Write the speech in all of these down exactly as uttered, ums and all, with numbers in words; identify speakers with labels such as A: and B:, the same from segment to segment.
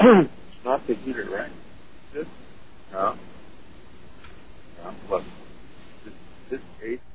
A: It's not the heater, right? This? No. No. What? This, this A C?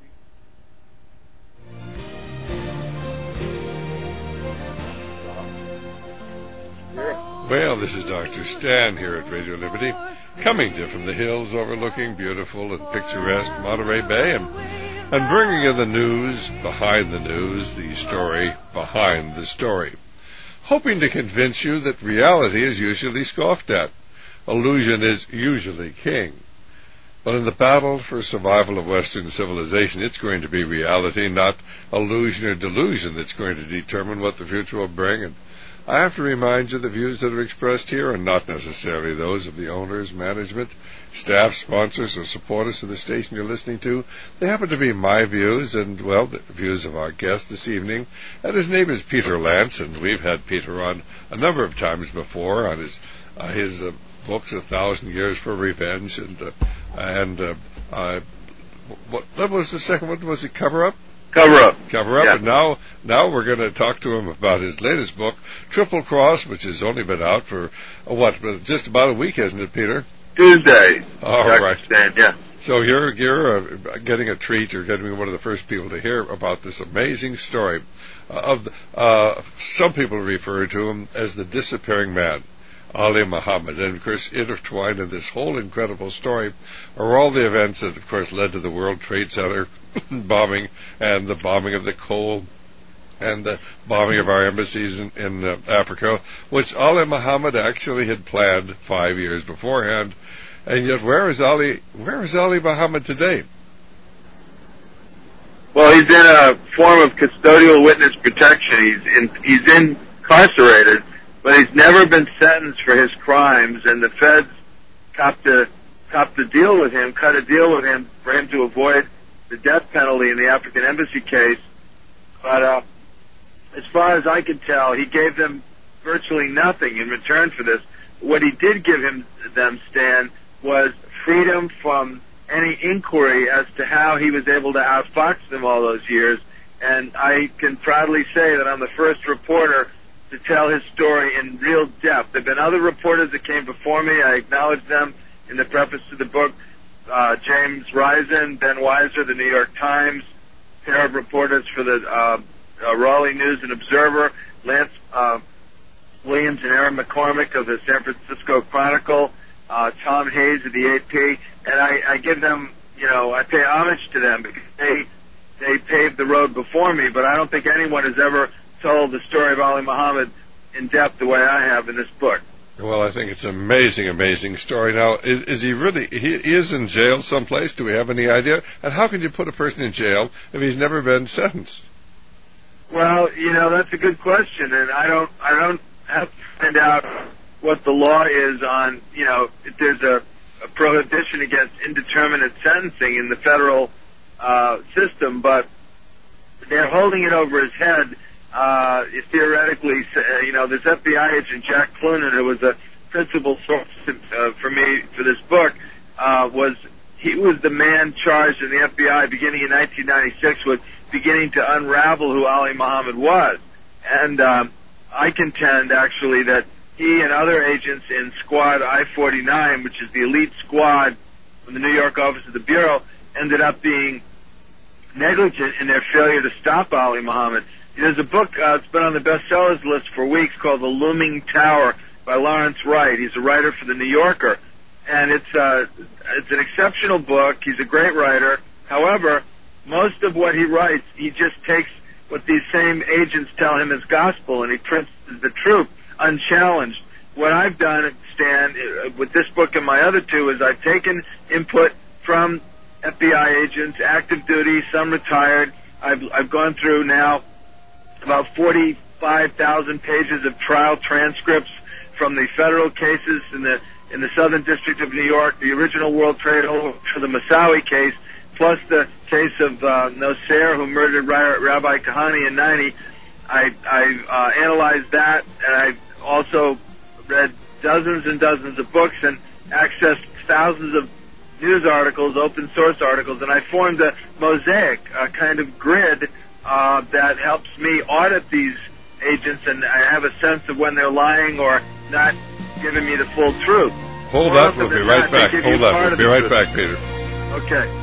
B: Well, this is Doctor Stan here at Radio Liberty, coming to you from the hills overlooking beautiful and picturesque Monterey Bay, and, and bringing you the news behind the news, the story behind the story, hoping to convince you that reality is usually scoffed at. Illusion is usually king. But in the battle for survival of Western civilization, it's going to be reality, not illusion or delusion, that's going to determine what the future will bring. And I have to remind you the views that are expressed here are not necessarily those of the owners, management, staff, sponsors, or supporters of the station you're listening to. They happen to be my views and, well, the views of our guest this evening. And his name is Peter Lance, and we've had Peter on a number of times before on his uh, his uh, books, A Thousand Years for Revenge, and uh, and uh, uh, what, what was the second one? Was it Cover Up?
A: Cover Up.
B: Cover Up.
A: Yeah.
B: And now, now we're going to talk to him about his latest book, Triple Cross, which has only been out for, uh, what, just about a week, hasn't it, Peter?
A: Tuesday.
B: All
A: Doctor
B: right.
A: Stan, yeah.
B: So you're you're uh, getting a treat. You're getting one of the first people to hear about this amazing story uh, of uh, some people refer to him as the disappearing man, Ali Muhammad. And, of course, intertwined in this whole incredible story are all the events that, of course, led to the World Trade Center bombing and the bombing of the coal and the bombing of our embassies in, in uh, Africa, which Ali Muhammad actually had planned five years beforehand. And yet, where is Ali? Where is Ali Muhammad today?
A: Well, he's in a form of custodial witness protection. He's in, he's incarcerated, but he's never been sentenced for his crimes, and the feds copped a, copped a deal with him, cut a deal with him for him to avoid the death penalty in the African embassy case. But uh, as far as I can tell, he gave them virtually nothing in return for this. What he did give him them, Stan, was freedom from any inquiry as to how he was able to outfox them all those years. And I can proudly say that I'm the first reporter to tell his story in real depth. There have been other reporters that came before me. I acknowledge them in the preface to the book. Uh, James Risen, Ben Weiser, the New York Times, a pair of reporters for the uh, uh, Raleigh News and Observer, Lance uh, Williams and Aaron McCormick of the San Francisco Chronicle, uh, Tom Hayes of the A P, and I, I give them, you know, I pay homage to them because they they paved the road before me, but I don't think anyone has ever told the story of Ali Muhammad in depth the way I have in this book.
B: Well, I think it's an amazing, amazing story. Now, is, is he really, he, he is in jail someplace? Do we have any idea? And how can you put a person in jail if he's never been sentenced?
A: Well, you know, that's a good question, and I don't, I don't have to find out what the law is on, you know, if there's a, a prohibition against indeterminate sentencing in the federal uh, system, but they're holding it over his head. Uh, theoretically, you know, this F B I agent, Jack Clunan, who was a principal source uh, for me for this book, uh, was, he was the man charged in the F B I beginning in nineteen ninety-six with beginning to unravel who Ali Muhammad was. And um, I contend, actually, that he and other agents in Squad I forty-nine, which is the elite squad from the New York office of the Bureau, ended up being negligent in their failure to stop Ali Muhammad. There's a book uh, that's been on the bestsellers list for weeks called The Looming Tower by Lawrence Wright. He's a writer for The New Yorker, and it's uh, it's an exceptional book. He's a great writer. However, most of what he writes, he just takes what these same agents tell him as gospel, and he prints the truth unchallenged. What I've done, Stan, with this book and my other two, is I've taken input from F B I agents, active duty, some retired. I've I've gone through now about forty-five thousand pages of trial transcripts from the federal cases in the in the Southern District of New York, the original World Trade for the Moussaoui case, plus the case of uh, Nosser, who murdered Rabbi Kahane in ninety. I, I uh, analyzed that, and I also read dozens and dozens of books and accessed thousands of news articles, open source articles, and I formed a mosaic, a kind of grid uh, that helps me audit these agents, and I have a sense of when they're lying or not giving me the full truth.
B: Hold
A: More
B: up, we'll be
A: than
B: right
A: not,
B: back. Hold up, we'll be right
A: truth.
B: back, Peter.
A: Okay.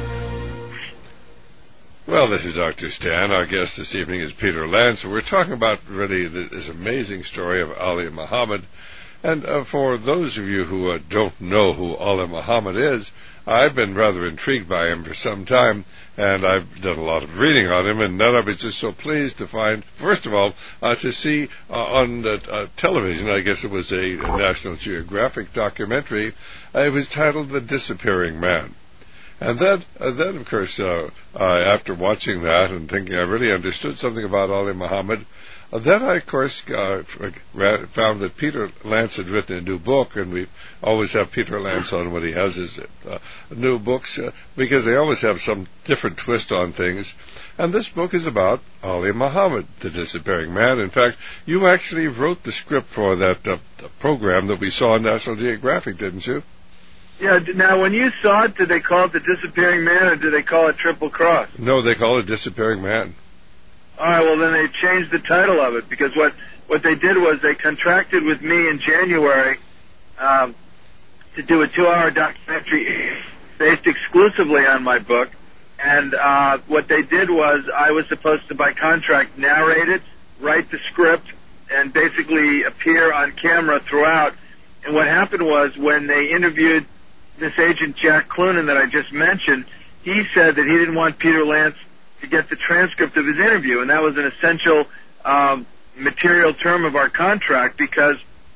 B: Well, this is Doctor Stan. Our guest this evening is Peter Lance. We're talking about really this amazing story of Ali Muhammad. And uh, for those of you who uh, don't know who Ali Muhammad is, I've been rather intrigued by him for some time, and I've done a lot of reading on him, and then I was just so pleased to find, first of all, uh, to see uh, on uh, uh, television, I guess it was a, a National Geographic documentary, uh, it was titled The Disappearing Man. And then, uh, then of course, uh, uh, after watching that and thinking I really understood something about Ali Muhammad, Uh, then I, of course, uh, found that Peter Lance had written a new book, and we always have Peter Lance on when he has his uh, new books, uh, because they always have some different twist on things. And this book is about Ali Muhammad, the disappearing man. In fact, you actually wrote the script for that uh, program that we saw on National Geographic, didn't you?
A: Yeah, now when you saw it, did they call it The Disappearing Man, or did they call it Triple Cross?
B: No, they call it Disappearing Man.
A: All right, well, then they changed the title of it, because what, what they did was they contracted with me in January um, to do a two-hour documentary based exclusively on my book. And uh, what they did was I was supposed to, by contract, narrate it, write the script, and basically appear on camera throughout. And what happened was when they interviewed this agent, Jack Clunan, that I just mentioned, he said that he didn't want Peter Lance to get the transcript of his interview, and that was an essential um, material term of our contract, because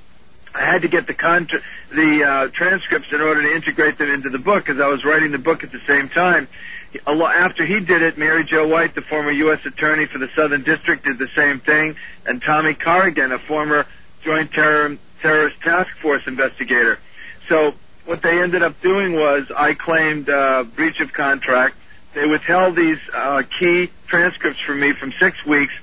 A: I had to get the contra- the uh, transcripts in order to integrate them into the book, because I was writing the book at the same time. After he did it, Mary Jo White, the former U S attorney for the Southern District, did the same thing, and Tommy Corrigan, a former Joint Terror- Terrorist Task Force investigator. So what they ended up doing was I claimed uh, breach of contract. They withheld these uh, key transcripts from me from six weeks.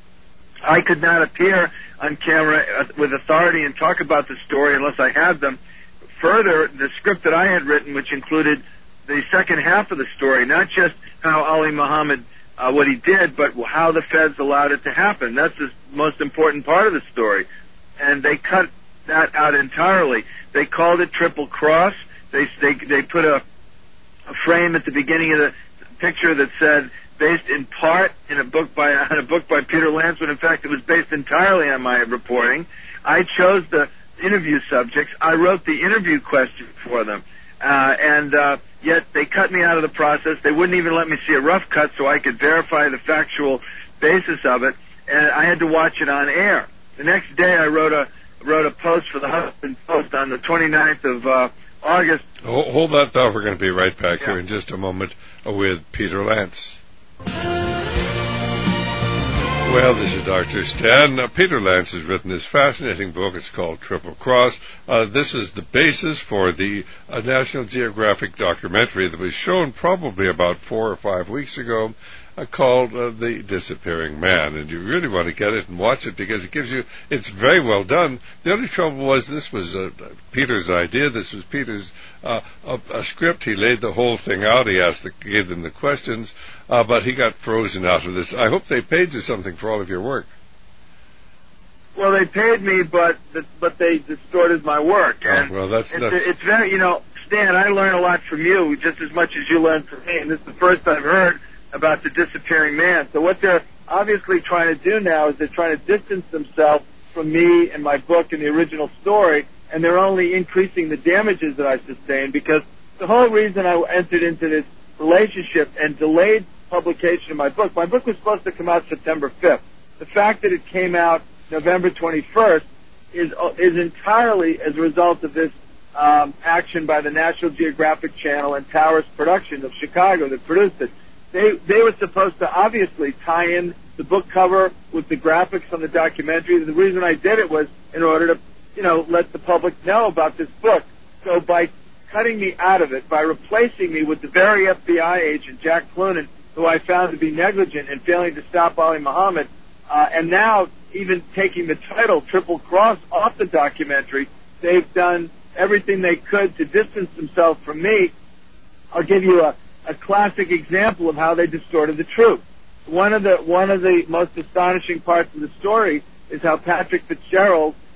A: I could not appear on camera with authority and talk about the story unless I had them. Further, the script that I had written, which included the second half of the story, not just how Ali Muhammad, uh, what he did, but how the feds allowed it to happen. That's the most important part of the story. And they cut that out entirely. They called it Triple Cross. They they, they put a, a frame at the beginning of the picture that said based in part in a book by on a book by Peter Lance, when in fact it was based entirely on my reporting. I chose the interview subjects. I wrote the interview questions for them, uh, and uh, yet they cut me out of the process. They wouldn't even let me see a rough cut so I could verify the factual basis of it, and I had to watch it on air. The next day, I wrote a wrote a post for the Huffington Post on the twenty-ninth of uh, August.
B: Hold, hold that thought. We're going to be right back
A: yeah.
B: here in just a moment with Peter Lance. Well, this is Doctor Stan. Uh, Peter Lance has written this fascinating book. It's called Triple Cross. Uh, this is the basis for the uh, National Geographic documentary that was shown probably about four or five weeks ago, uh, called uh, The Disappearing Man. And you really want to get it and watch it, because it gives you, it's very well done. The only trouble was this was uh, Peter's idea. This was Peter's uh, a, a script. He laid the whole thing out. He asked the, gave them the questions, uh, but he got frozen out of this. I hope they paid you something for all of your work.
A: Well, they paid me, but but they distorted my work. And
B: oh, well, that's,
A: it's,
B: that's...
A: it's very, you know, Stan, I learn a lot from you, just as much as you learn from me, and this is the first I've heard about the disappearing man. So what they're obviously trying to do now is they're trying to distance themselves from me and my book and the original story, and they're only increasing the damages that I sustained, because the whole reason I entered into this relationship and delayed publication of my book, my book was supposed to come out September fifth. The fact that it came out November twenty-first is is entirely as a result of this um, action by the National Geographic Channel and Towers Productions of Chicago that produced it. They they were supposed to obviously tie in the book cover with the graphics on the documentary. The reason I did it was in order to, you know, let the public know about this book. So by cutting me out of it, by replacing me with the very F B I agent, Jack Clunan, who I found to be negligent in failing to stop Ali Muhammad, uh, and now even taking the title Triple Cross off the documentary, they've done everything they could to distance themselves from me. I'll give you a, a classic example of how they distorted the truth. One of the one of the most astonishing parts of the story is how Patrick Fitzgerald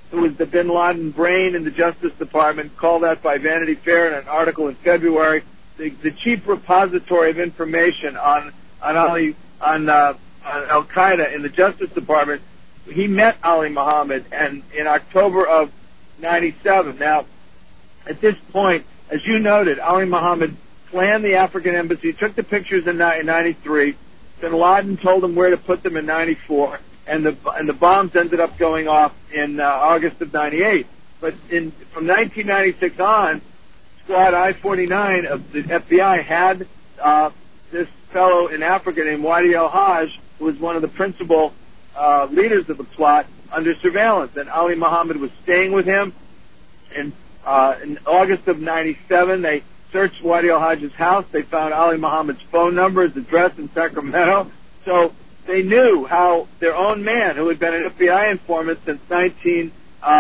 A: who was the bin Laden brain in the Justice Department, called out by Vanity Fair in an article in February, the, the chief repository of information on on Ali on, uh, on Al Qaeda in the Justice Department. He met Ali Mohammed, and in October of ninety-seven. Now, at this point, as you noted, Ali Mohammed planned the African embassy, took the pictures in ninety-three. Bin Laden told him where to put them in ninety-four, and the and the bombs ended up going off in uh, August of ninety-eight. But in from nineteen ninety-six on, Squad I forty-nine of the F B I had uh, this fellow in Africa named Wadi El-Haj, who was one of the principal uh, leaders of the plot, under surveillance. And Ali Mohammed was staying with him. And uh, in August of ninety-seven, they searched Wadi El-Haj's house. They found Ali Mohammed's phone number, his address in Sacramento. So they knew how their own man, who had been an F B I informant since nineteen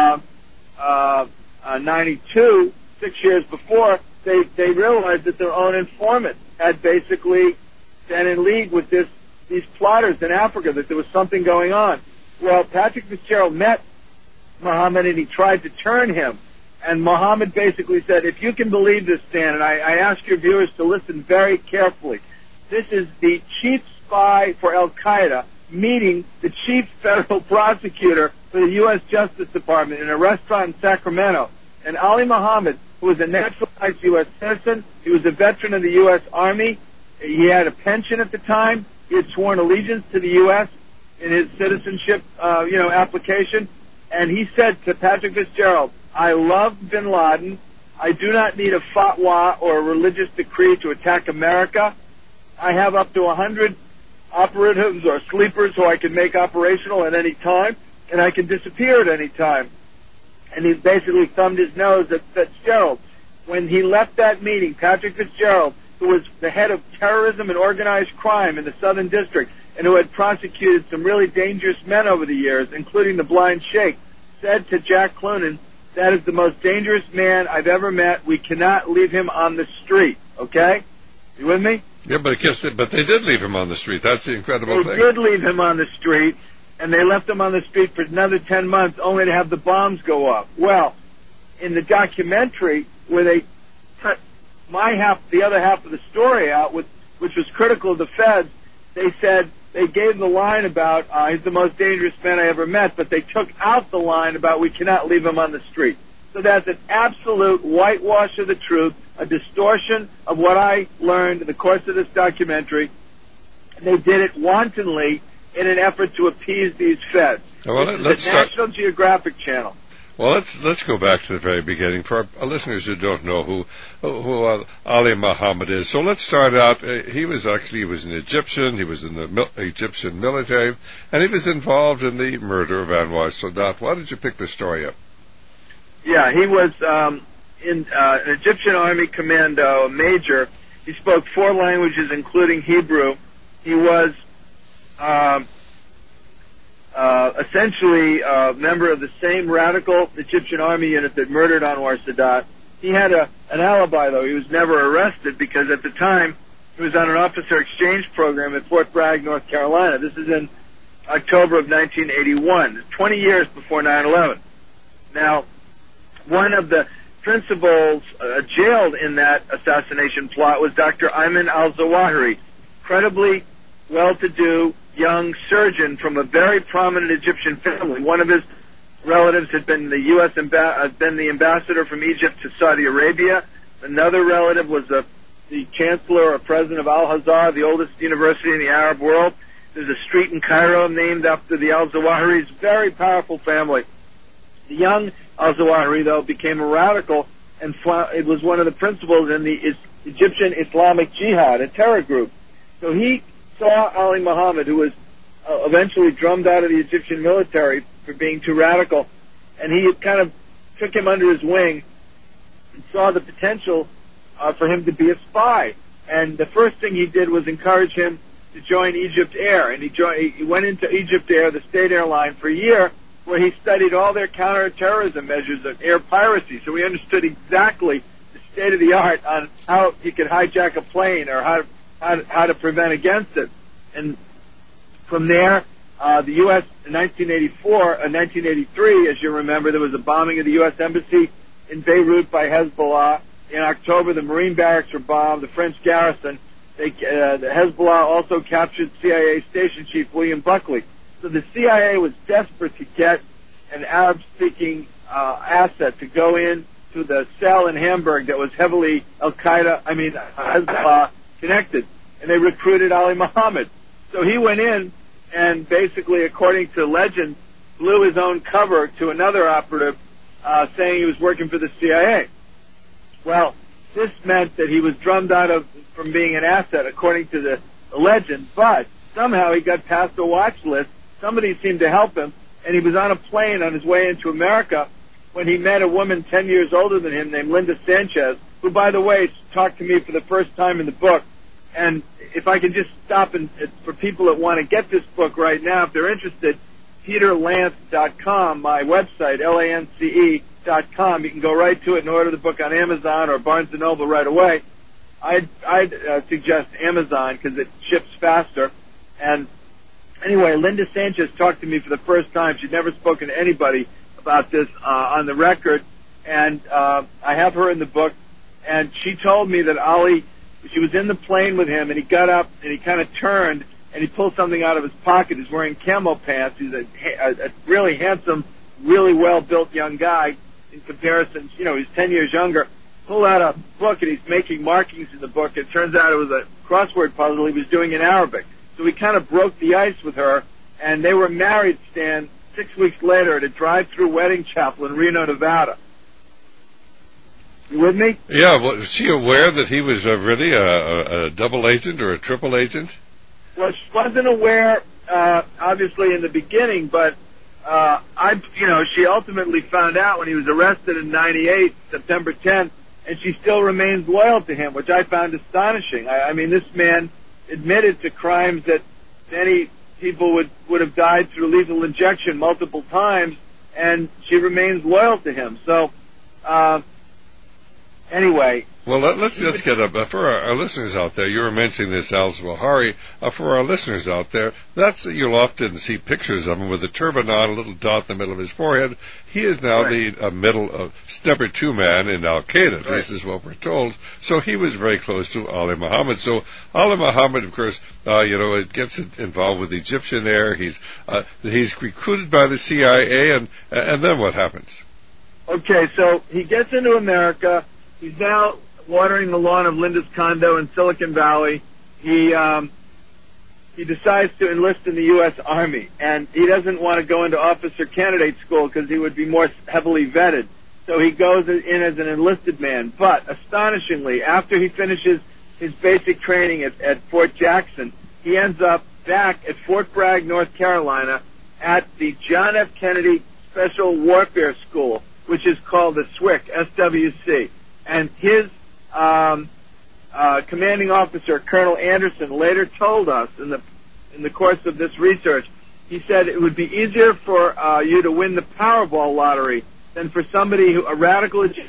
A: ninety-two, six years before, they, they realized that their own informant had basically been in league with this these plotters in Africa, that there was something going on. Well, Patrick Fitzgerald met Mohammed and he tried to turn him. And Mohammed basically said, if you can believe this, Stan, and I, I ask your viewers to listen very carefully, this is the chief spy for Al-Qaeda meeting the chief federal prosecutor for the U S Justice Department in a restaurant in Sacramento. And Ali Mohammed, who was a naturalized U S citizen, he was a veteran of the U S Army, he had a pension at the time, he had sworn allegiance to the U S in his citizenship, uh, you know, application, and he said to Patrick Fitzgerald, I love bin Laden. I do not need a fatwa or a religious decree to attack America. I have up to one hundred operatives or sleepers who I can make operational at any time, and I can disappear at any time. And he basically thumbed his nose at Fitzgerald. When he left that meeting, Patrick Fitzgerald, who was the head of terrorism and organized crime in the Southern District, and who had prosecuted some really dangerous men over the years, including the Blind Sheikh, said to Jack Clunan, that is the most dangerous man I've ever met. We cannot leave him on the street. Okay? You with me?
B: Yeah, but, but they did leave him on the street. That's the incredible
A: they
B: thing.
A: They did leave him on the street, and they left him on the street for another ten months only to have the bombs go off. Well, in the documentary where they cut my half, the other half of the story out, with, which was critical of the feds, they said they gave the line about uh, he's the most dangerous man I ever met, but they took out the line about we cannot leave him on the street. So that's an absolute whitewash of the truth, a distortion of what I learned in the course of this documentary. They did it wantonly in an effort to appease these feds.
B: Well,
A: this
B: let's
A: is the
B: start.
A: National Geographic Channel.
B: Well, let's let's go back to the very beginning for our listeners who don't know who who uh, Ali Mohammed is. So let's start out. Uh, he was actually he was an Egyptian. He was in the mil- Egyptian military, and he was involved in the murder of Anwar Sadat. Why did you pick this story up?
A: Yeah, he was um, in uh, an Egyptian army commando, a major. He spoke four languages, including Hebrew. He was Um, Uh, essentially a member of the same radical Egyptian army unit that murdered Anwar Sadat. He had a, an alibi, though. He was never arrested because at the time he was on an officer exchange program at Fort Bragg, North Carolina. This is in October of nineteen eighty-one, twenty years before nine eleven. Now, one of the principals uh, jailed in that assassination plot was Doctor Ayman al-Zawahiri, incredibly well-to-do young surgeon from a very prominent Egyptian family. One of his relatives had been the U S Amba- uh, been the ambassador from Egypt to Saudi Arabia. Another relative was the, the chancellor or president of Al-Azhar, the oldest university in the Arab world. There's a street in Cairo named after the al-Zawahiris. Very powerful family. The young al-Zawahiri, though, became a radical, and fl- it was one of the principals in the is- Egyptian Islamic Jihad, a terror group. So he saw Ali Mohammed, who was uh, eventually drummed out of the Egyptian military for being too radical, and he kind of took him under his wing and saw the potential uh, for him to be a spy. And the first thing he did was encourage him to join Egypt Air, and he, joined, he went into Egypt Air, the state airline, for a year, where he studied all their counterterrorism measures of air piracy. So he understood exactly the state of the art on how he could hijack a plane or how to How to, how to prevent against it. And from there, uh, the U S in nineteen eighty-four, uh, nineteen eighty-three, as you remember, there was a bombing of the U S Embassy in Beirut by Hezbollah. In October, the Marine barracks were bombed, the French garrison. They, uh, the Hezbollah also captured C I A station chief William Buckley. So the C I A was desperate to get an Arab-speaking uh, asset to go in to the cell in Hamburg that was heavily Al-Qaeda, I mean, Hezbollah connected. And they recruited Ali Muhammad. So he went in and basically, according to legend, blew his own cover to another operative uh, saying he was working for the C I A. Well, this meant that he was drummed out of from being an asset, according to the, the legend, but somehow he got past the watch list. Somebody seemed to help him, and he was on a plane on his way into America when he met a woman ten years older than him named Linda Sanchez, who, by the way, talked to me for the first time in the book. And if I can just stop and, for people that want to get this book right now, if they're interested, peter lance dot com, my website, L A N C E dot com. You can go right to it and order the book on Amazon or Barnes and Noble right away. I'd, I'd uh, suggest Amazon because it ships faster. And anyway, Linda Sanchez talked to me for the first time. She'd never spoken to anybody about this uh, on the record. And uh, I have her in the book. And she told me that Ali, she was in the plane with him, and he got up and he kind of turned and he pulled something out of his pocket. He's wearing camo pants. He's a, a, a really handsome, really well-built young guy in comparison. You know, he's ten years younger. Pulled out a book, and he's making markings in the book. It turns out it was a crossword puzzle he was doing in Arabic. So he kind of broke the ice with her, and they were married, Stan, six weeks later at a drive-through wedding chapel in Reno, Nevada. You with me?
B: Yeah, well, was she aware that he was uh, really a, a, a double agent or a triple agent?
A: Well, she wasn't aware, uh, obviously, in the beginning, but uh, I, you know, she ultimately found out when he was arrested in ninety-eight, September tenth, and she still remains loyal to him, which I found astonishing. I, I mean, this man admitted to crimes that many people would, would have died through lethal injection multiple times, and she remains loyal to him. So, uh, anyway.
B: Well, let, let's let's get up. Uh, for our, our listeners out there, you were mentioning this al-Zawahiri. Uh, for our listeners out there, that's you'll often see pictures of him with a turban on, a little dot in the middle of his forehead. He is now right. the uh, middle of number two man in Al-Qaeda, at right. least is what we're told. So he was very close to Ali Muhammad. So Ali Muhammad, of course, uh, you know, it gets involved with Egyptian Air. He's uh, he's recruited by the C I A, and and then what happens?
A: Okay, so he gets into America. He's now watering the lawn of Linda's condo in Silicon Valley. He um, he decides to enlist in the U S Army, and he doesn't want to go into officer candidate school because he would be more heavily vetted. So he goes in as an enlisted man. But astonishingly, after he finishes his basic training at, at Fort Jackson, he ends up back at Fort Bragg, North Carolina, at the John F. Kennedy Special Warfare School, which is called the S W C, S W C. And his um, uh, commanding officer, Colonel Anderson, later told us in the in the course of this research, he said it would be easier for uh, you to win the Powerball lottery than for somebody who, a radical to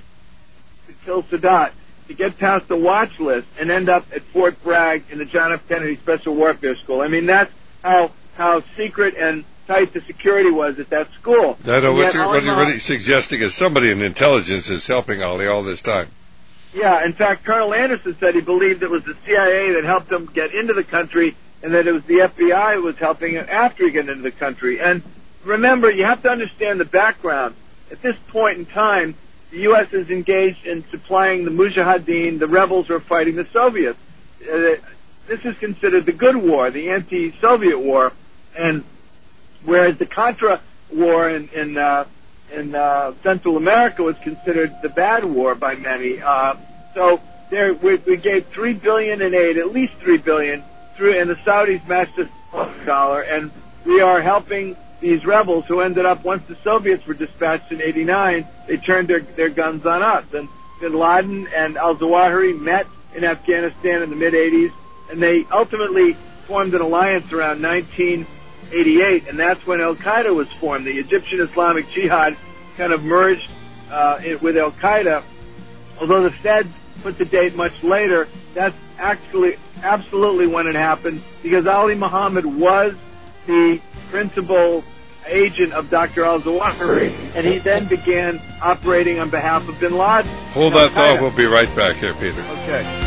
A: kill Sadat, to get past the watch list and end up at Fort Bragg in the John F. Kennedy Special Warfare School. I mean, that's how how secret and tight the security was at that school.
B: That, uh, what, you're, what you're really suggesting is somebody in intelligence is helping Ali all this time.
A: Yeah, in fact, Colonel Anderson said he believed it was the C I A that helped him get into the country and that it was the F B I who was helping him after he got into the country. And remember, you have to understand the background. At this point in time, the U S is engaged in supplying the Mujahideen, the rebels who are fighting the Soviets. Uh, this is considered the good war, the anti-Soviet war, and whereas the Contra war in in, uh, in uh, Central America was considered the bad war by many. Uh, so there, we, we gave three billion dollars in aid, at least three billion dollars, through, and the Saudis matched us a dollar, and we are helping these rebels who ended up, once the Soviets were dispatched in eighty-nine, they turned their, their guns on us. And bin Laden and al-Zawahiri met in Afghanistan in the mid-eighties, and they ultimately formed an alliance around nineteen eighty-eight, and that's when Al-Qaeda was formed. The Egyptian Islamic Jihad kind of merged uh, with Al-Qaeda. Although the Feds put the date much later, that's actually absolutely when it happened, because Ali Muhammad was the principal agent of Doctor al-Zawahiri, and he then began operating on behalf of bin Laden.
B: Hold that thought. We'll be right back here, Peter.
A: Okay.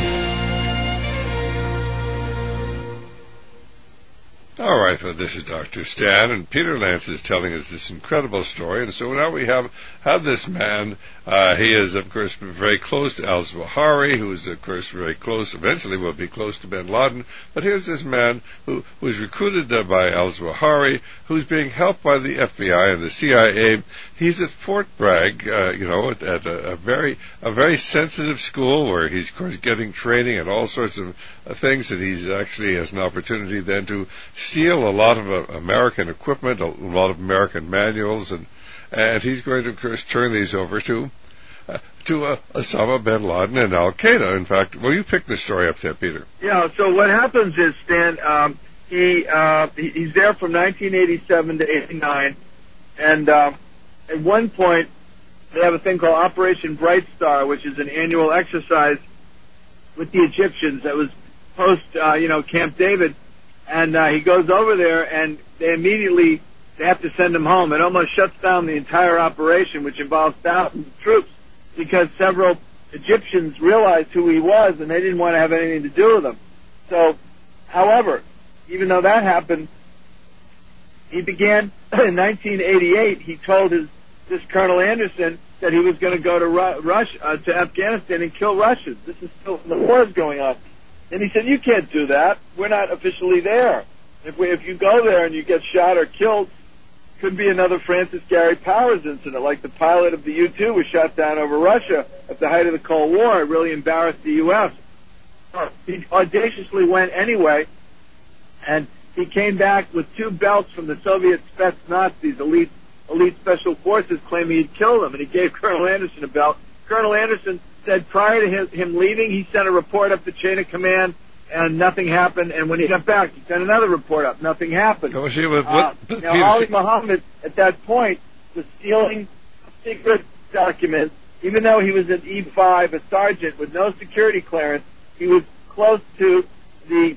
B: All right, well, this is Doctor Stan, and Peter Lance is telling us this incredible story. And so now we have, have this man. Uh, he is, of course, very close to al-Zawahiri, who is, of course, very close, eventually will be close to bin Laden. But here's this man who was recruited uh, by al-Zawahiri, who's being helped by the F B I and the C I A. He's at Fort Bragg, uh, you know, at, at a, a very a very sensitive school where he's, of course, getting training and all sorts of uh, things, and he's actually has an opportunity then to steal a lot of uh, American equipment, a lot of American manuals, and and he's going to, of course, turn these over to uh, to uh, Osama bin Laden and Al Qaeda. In fact, well, you picked the story up there, Peter.
A: Yeah. So what happens is, Stan, um, he uh, he, he's there from nineteen eighty-seven to eighty-nine, and uh, at one point they have a thing called Operation Bright Star, which is an annual exercise with the Egyptians that was post, uh, you know, Camp David. And uh, he goes over there, and they immediately they have to send him home. It almost shuts down the entire operation, which involves thousands of troops, because several Egyptians realized who he was, and they didn't want to have anything to do with him. So, however, even though that happened, he began in nineteen eighty-eight. He told his this Colonel Anderson that he was going to go to Ru- Russia, uh, to Afghanistan and kill Russians. This is still the war is going on. And he said, you can't do that. We're not officially there. If we, if you go there and you get shot or killed, it could be another Francis Gary Powers incident, like the pilot of the U two was shot down over Russia at the height of the Cold War. It really embarrassed the U S He audaciously went anyway, and he came back with two belts from the Soviet Spetsnazis, elite, elite special forces, claiming he'd killed them, and he gave Colonel Anderson a belt. Colonel Anderson said prior to him, him leaving, he sent a report up the chain of command, and nothing happened. And when he got back, he sent another report up. Nothing happened.
B: Oh, she was,
A: uh,
B: what,
A: now, Ali Muhammad, at that point, was stealing secret documents. Even though he was an E five, a sergeant with no security clearance, he was close to the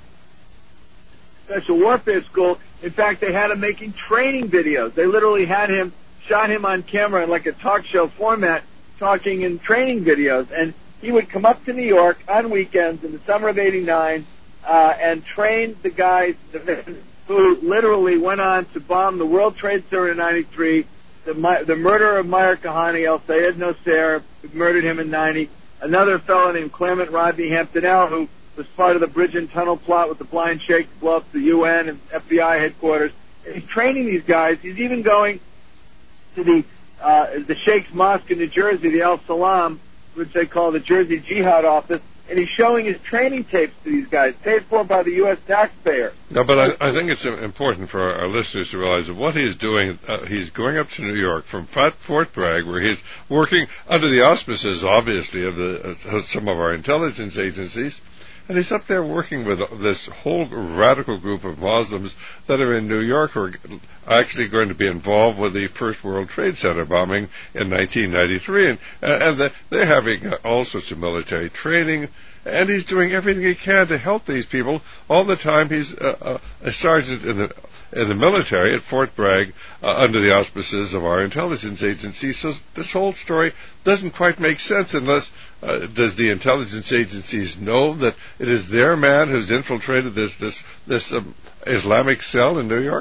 A: Special Warfare School. In fact, they had him making training videos. They literally had him, shot him on camera in like a talk show format, talking in training videos, and he would come up to New York on weekends in the summer of eighty-nine uh, and train the guys the men who literally went on to bomb the World Trade Center in ninety-three, the, the murder of Meir Kahane, El Sayed Nasser, who murdered him in ninety, another fellow named Clement Rodney Hampton-El, who was part of the bridge and tunnel plot with the blind sheikh to blow up the U N and F B I headquarters. And he's training these guys. He's even going to the Uh, the Sheikh's Mosque in New Jersey, the Al Salam, which they call the Jersey Jihad office, and he's showing his training tapes to these guys, paid for by the U S taxpayer.
B: No, but I, I think it's important for our, our listeners to realize that what he's doing, uh, he's going up to New York from Fort Bragg, where he's working under the auspices, obviously, of the uh, some of our intelligence agencies. And he's up there working with this whole radical group of Muslims that are in New York who are actually going to be involved with the first World Trade Center bombing in nineteen ninety-three. And, and they're having all sorts of military training. And he's doing everything he can to help these people. All the time he's a, a, a sergeant in the in the military at Fort Bragg uh, under the auspices of our intelligence agency. So this whole story doesn't quite make sense unless uh, does the intelligence agencies know that it is their man who's infiltrated this this this um, Islamic cell in New York?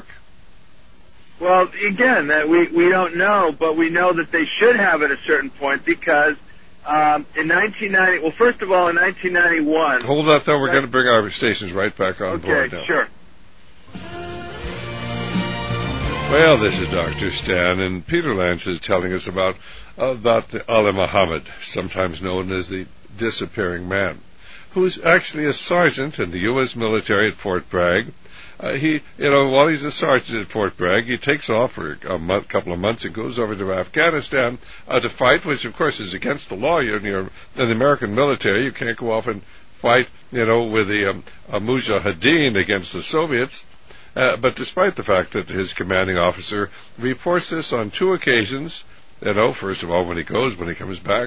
A: Well, again, that we we don't know, but we know that they should have at a certain point because um, in nineteen ninety. Well, first of all, in nineteen ninety-one.
B: Hold that though. We're going to bring our stations right back on
A: okay,
B: board now.
A: Okay, sure.
B: Well, this is Doctor Stan, and Peter Lance is telling us about about the Ali Muhammad, sometimes known as the disappearing man, who's actually a sergeant in the U S military at Fort Bragg. Uh, he, you know, while he's a sergeant at Fort Bragg, he takes off for a month, couple of months and goes over to Afghanistan uh, to fight, which of course is against the law. You're, you're in the American military. You can't go off and fight, you know, with the um, uh, Mujahideen against the Soviets. Uh, but despite the fact that his commanding officer reports this on two occasions, you know, first of all when he goes, when he comes back,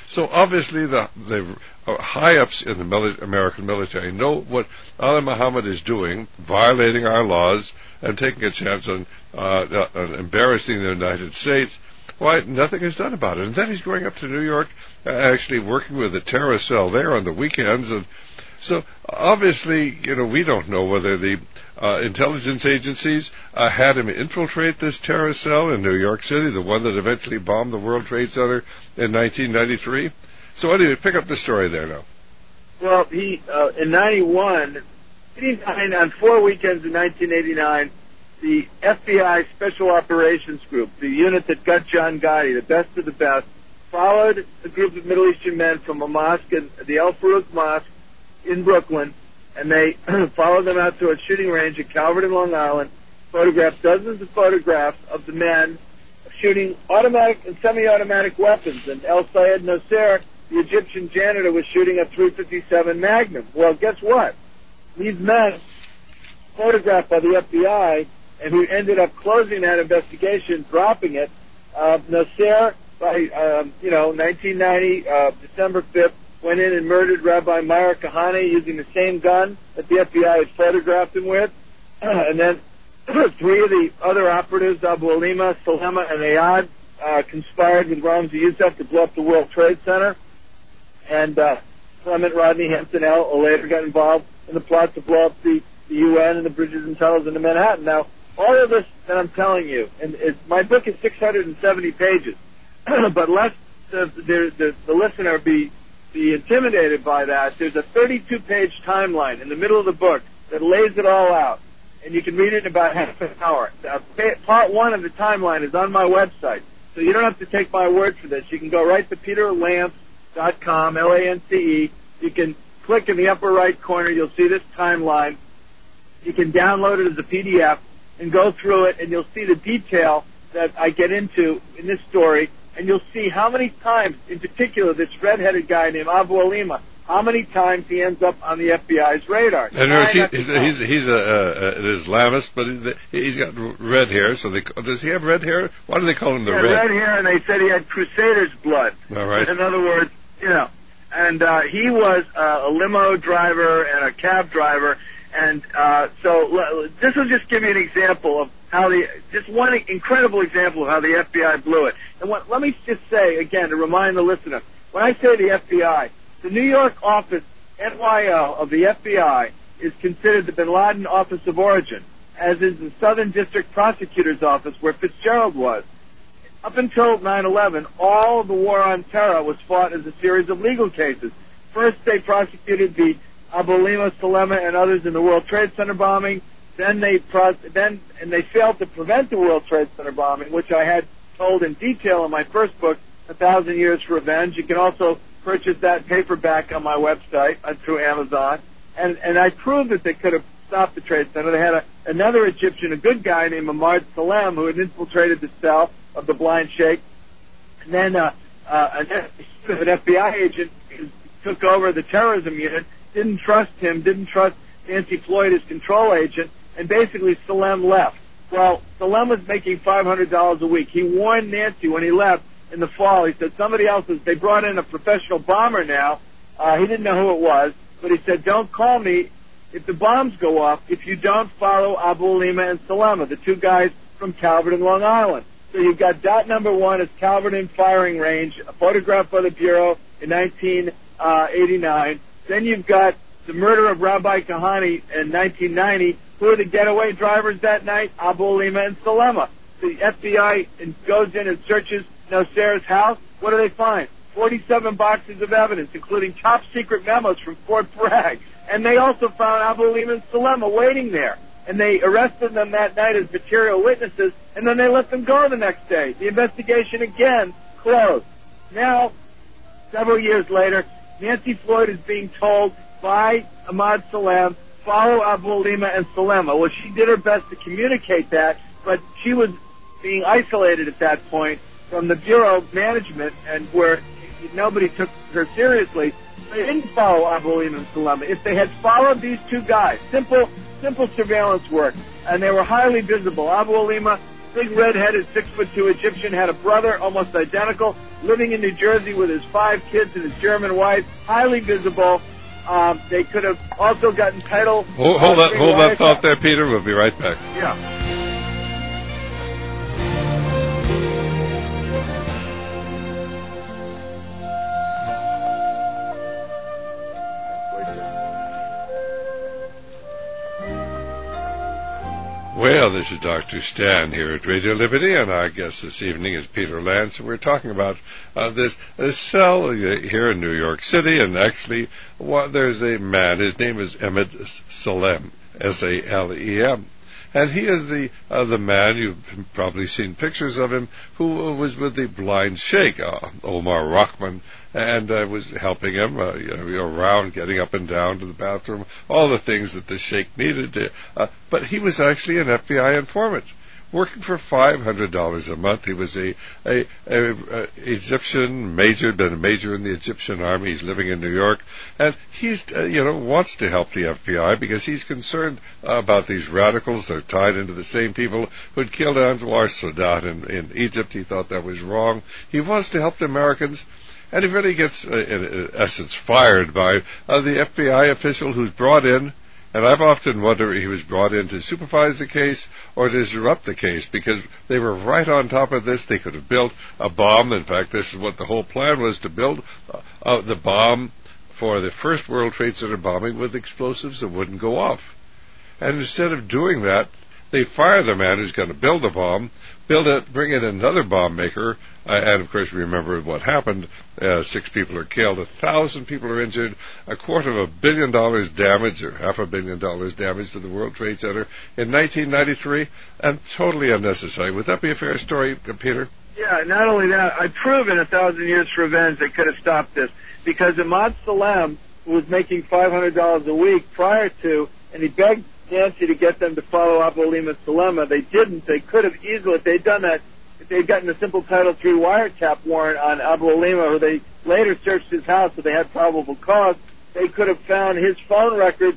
B: So obviously the, the high-ups in the mili- American military know what Ali Muhammad is doing, violating our laws and taking a chance on, uh, on embarrassing the United States. Why, nothing is done about it. And then he's going up to New York, uh, actually working with the terror cell there on the weekends. And so obviously, you know, we don't know whether the uh, intelligence agencies uh, had him infiltrate this terror cell in New York City, the one that eventually bombed the World Trade Center in nineteen ninety-three. So anyway, pick up the story there now.
A: Well, he uh, in ninety-one, eighty-nine, on four weekends in nineteen eighty-nine, the F B I Special Operations Group, the unit that got John Gotti, the best of the best, followed a group of Middle Eastern men from a mosque, in, the El Farouk Mosque in Brooklyn, and they followed them out to a shooting range at Calverton, Long Island, photographed dozens of photographs of the men shooting automatic and semi-automatic weapons. And El Sayed Nasser, the Egyptian janitor, was shooting a three fifty-seven Magnum. Well, guess what? These men, photographed by the F B I, and who ended up closing that investigation, dropping it, uh, Nasser, by, um, you know, nineteen ninety, uh, December fifth, went in and murdered Rabbi Meir Kahane using the same gun that the F B I had photographed him with. And then three of the other operatives, Abu Alima, Salema, and Ayad, uh, conspired with Ramzi Youssef to blow up the World Trade Center. And uh, Clement Rodney Hampton L. later got involved in the plot to blow up the, the U N and the bridges and tunnels into Manhattan. Now, all of this that I'm telling you, and it's, my book is six hundred seventy pages, but lest the, the, the, the listener be be intimidated by that, there's a thirty-two page timeline in the middle of the book that lays it all out, and you can read it in about half an hour. Uh, part one of the timeline is on my website, so you don't have to take my word for this. You can go right to peter lance dot com, L A N C E. You can click in the upper right corner. You'll see this timeline. You can download it as a P D F and go through it, and you'll see the detail that I get into in this story. And you'll see how many times, in particular, this red-headed guy named Abu Alima, how many times he ends up on the F B I's radar.
B: And he, he's he's a, a, an Islamist, but he's got red hair. So they, does he have red hair? Why do they call him the
A: yeah,
B: red?
A: red hair, and they said he had Crusader's blood.
B: All right.
A: In other words, you know, and uh, he was uh, a limo driver and a cab driver, and uh, so this will just give you an example of how the, just one incredible example of how the F B I blew it. And what, let me just say again to remind the listener, when I say the F B I, the New York office, N Y O, of the F B I is considered the Bin Laden office of origin, as is the Southern District Prosecutor's Office where Fitzgerald was. Up until nine eleven, all of the war on terror was fought as a series of legal cases. First, they prosecuted the Abu Alima, Salema, and others in the World Trade Center bombing. Then they pro- then and they failed to prevent the World Trade Center bombing, which I had told in detail in my first book, A Thousand Years for Revenge. You can also purchase that paperback on my website uh, through Amazon. And and I proved that they could have stopped the Trade Center. They had a, another Egyptian, a good guy named Ahmad Salem, who had infiltrated the cell of the blind sheikh. And then uh, uh, an, an F B I agent took over the terrorism unit, didn't trust him, didn't trust Nancy Floyd, his control agent, and basically Salem left. Well, Salem was making five hundred dollars a week. He warned Nancy when he left in the fall. He said, somebody else is, they brought in a professional bomber now. Uh, he didn't know who it was, but he said, don't call me if the bombs go off if you don't follow Abu Alima and Salema, the two guys from Calverton, Long Island. So you've got dot number one is Calverton firing range, a photograph by the Bureau in nineteen eighty-nine. Then you've got the murder of Rabbi Kahane in nineteen ninety. Who are the getaway drivers that night? Abu Alima and Salema. The F B I goes in and searches Nasser's house. What do they find? forty-seven boxes of evidence, including top-secret memos from Fort Bragg. And they also found Abu Alima and Salema waiting there. And they arrested them that night as material witnesses, and then they let them go the next day. The investigation again closed. Now, several years later, Nancy Floyd is being told by Ahmad Salem, follow Abu Alima and Salema. Well, she did her best to communicate that, but she was being isolated at that point from the Bureau management, and where nobody took her seriously. They didn't follow Abu Alima and Salema. If they had followed these two guys, simple simple surveillance work, and they were highly visible. Abu Alima, big red-headed six foot two Egyptian, had a brother almost identical, living in New Jersey with his five kids and his German wife, highly visible. Um, they could have also gotten title.
B: Hold, hold that, hold that thought there, Peter. We'll be right back.
A: Yeah.
B: Well, this is Doctor Stan here at Radio Liberty, and our guest this evening is Peter Lance. We're talking about uh, this, this cell here in New York City, and actually well, there's a man, his name is Emmett Salem, S A L E M. And he is the uh, the man, you've probably seen pictures of him, who was with the blind sheikh, uh, Omar Rahman, and uh, was helping him uh, you know, around, getting up and down to the bathroom, all the things that the sheikh needed to. Uh, but he was actually an F B I informant, working for five hundred dollars a month. He was a, a, a, a Egyptian major, been a major in the Egyptian army. He's living in New York, and he's uh, you know wants to help the F B I because he's concerned uh, about these radicals. They're tied into the same people who'd killed Anwar Sadat in, in Egypt. He thought that was wrong. He wants to help the Americans. And he really gets, uh, in essence, fired by uh, the F B I official who's brought in. And I've often wondered if he was brought in to supervise the case or to disrupt the case, because they were right on top of this. They could have built a bomb. In fact, this is what the whole plan was, to build uh, uh, the bomb for the first World Trade Center bombing with explosives that wouldn't go off. And instead of doing that, they fire the man who's going to build the bomb, build it, bring in another bomb maker, uh, and of course remember what happened. Uh, six people are killed, a thousand people are injured, a quarter of a billion dollars damage, or half a billion dollars damage to the World Trade Center in nineteen ninety-three, and totally unnecessary. Would that be a fair story, uh, Peter?
A: Yeah, not only that, I prove in A Thousand Years for Revenge they could have stopped this, because Ahmad Salem was making five hundred dollars a week prior to, and he begged Nancy to get them to follow Abu Alima's dilemma. They didn't. They could have easily, if they'd done that, if they'd gotten a simple Title three wiretap warrant on Abu Alima, who they later searched his house, so they had probable cause, they could have found his phone records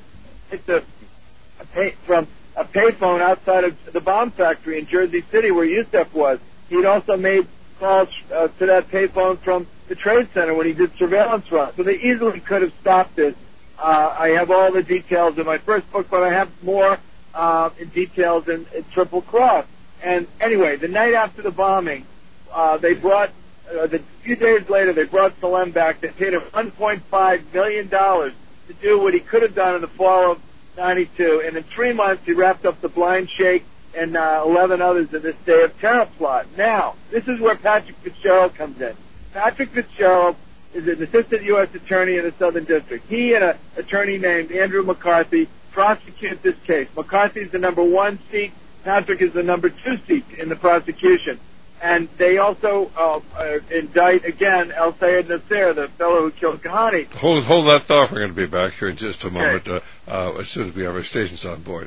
A: a pay, from a payphone outside of the bomb factory in Jersey City where Youssef was. He'd also made calls uh, to that payphone from the Trade Center when he did surveillance runs. So they easily could have stopped this. Uh, I have all the details in my first book, but I have more uh, in details in, in Triple Cross. And anyway, the night after the bombing, uh, they brought, uh, the few days later, they brought Salem back. They paid him one point five million dollars to do what he could have done in the fall of ninety-two. And in three months, he wrapped up the blind sheikh and uh, eleven others in this Day of Terror plot. Now, this is where Patrick Fitzgerald comes in. Patrick Fitzgerald is an assistant U S attorney in the Southern District. He and an attorney named Andrew McCarthy prosecute this case. McCarthy is the number one seat. Patrick is the number two seat in the prosecution. And they also uh, uh, indict, again, El Sayed Nasser, the fellow who killed Kahani.
B: Hold, hold that thought. We're going to be back here in just a
A: okay.
B: moment uh, uh, as soon as we have our stations on board.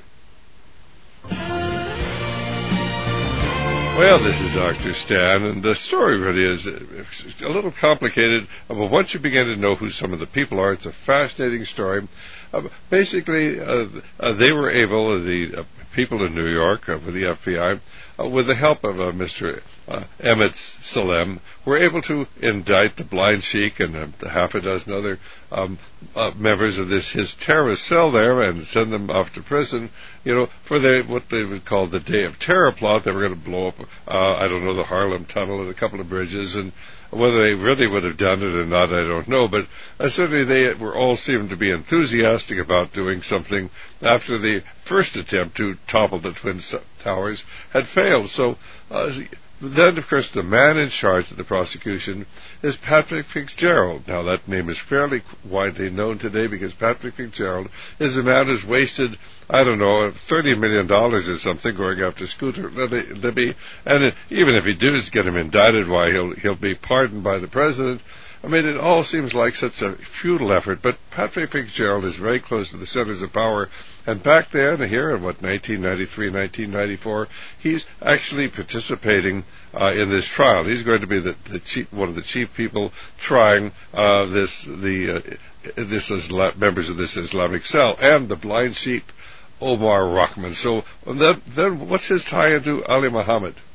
B: Well, this is Doctor Stan, and the story really is a little complicated, but once you begin to know who some of the people are, it's a fascinating story. Uh, basically, uh, uh, they were able, the uh, people in New York uh, with the F B I, uh, with the help of uh, Mister Uh, Emmett Salem, were able to indict the blind sheik and uh, the half a dozen other um, uh, members of this his terrorist cell there, and send them off to prison, you know, for the, what they would call the Day of Terror plot. They were going to blow up, uh, I don't know, the Harlem Tunnel and a couple of bridges, and whether they really would have done it or not, I don't know, but uh, certainly they were all seemed to be enthusiastic about doing something after the first attempt to topple the Twin Towers had failed. So uh, then, of course, the man in charge of the prosecution is Patrick Fitzgerald. Now, that name is fairly widely known today because Patrick Fitzgerald is a man who's wasted, I don't know, thirty million dollars or something going after Scooter Libby. And it, even if he does get him indicted, why, he'll, he'll be pardoned by the president. I mean, it all seems like such a futile effort, but Patrick Fitzgerald is very close to the centers of power. And back then, here in, what, nineteen ninety-three, nineteen ninety-four, he's actually participating uh, in this trial. He's going to be the, the chief, one of the chief people trying uh, this, the uh, this Isla- members of this Islamic cell, and the blind sheik, Omar Rahman. So then, then what's his tie into Ali Muhammad?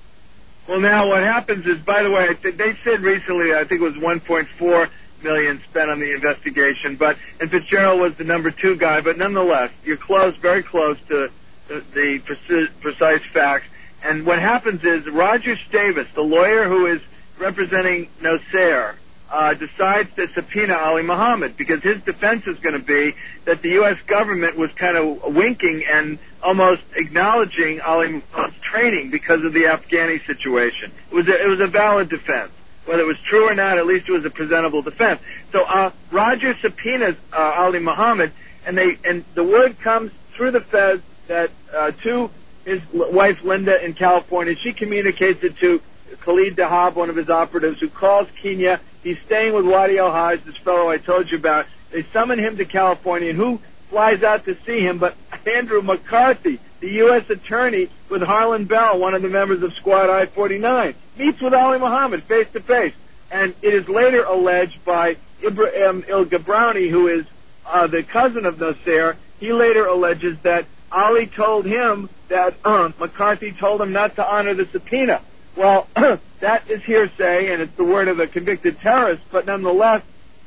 A: Well, now what happens is, by the way, they said recently, I think it was one point four million spent on the investigation, but and Fitzgerald was the number two guy. But nonetheless, you're close, very close to the, the preci- precise facts. And what happens is Roger Stavis, the lawyer who is representing Nosair, uh, decides to subpoena Ali Muhammad because his defense is going to be that the U S government was kind of winking and almost acknowledging Ali Muhammad's training because of the Afghani situation. It was a, it was a valid defense. Whether it was true or not, at least it was a presentable defense. So uh, Roger subpoenas uh, Ali Muhammad, and they and the word comes through the feds that uh, to his wife Linda in California. She communicates it to Khalid Dahab, one of his operatives, who calls Kenya. He's staying with Wadi El-Hajj, this fellow I told you about. They summon him to California, and who flies out to see him but Andrew McCarthy, the U S attorney with Harlan Bell, one of the members of Squad I forty-nine, meets with Ali Muhammad face to face. And it is later alleged by Ibrahim Il-Gabrani, who is uh, the cousin of Nosair. He later alleges that Ali told him that uh, McCarthy told him not to honor the subpoena. Well, that is hearsay, and it's the word of a convicted terrorist, but nonetheless,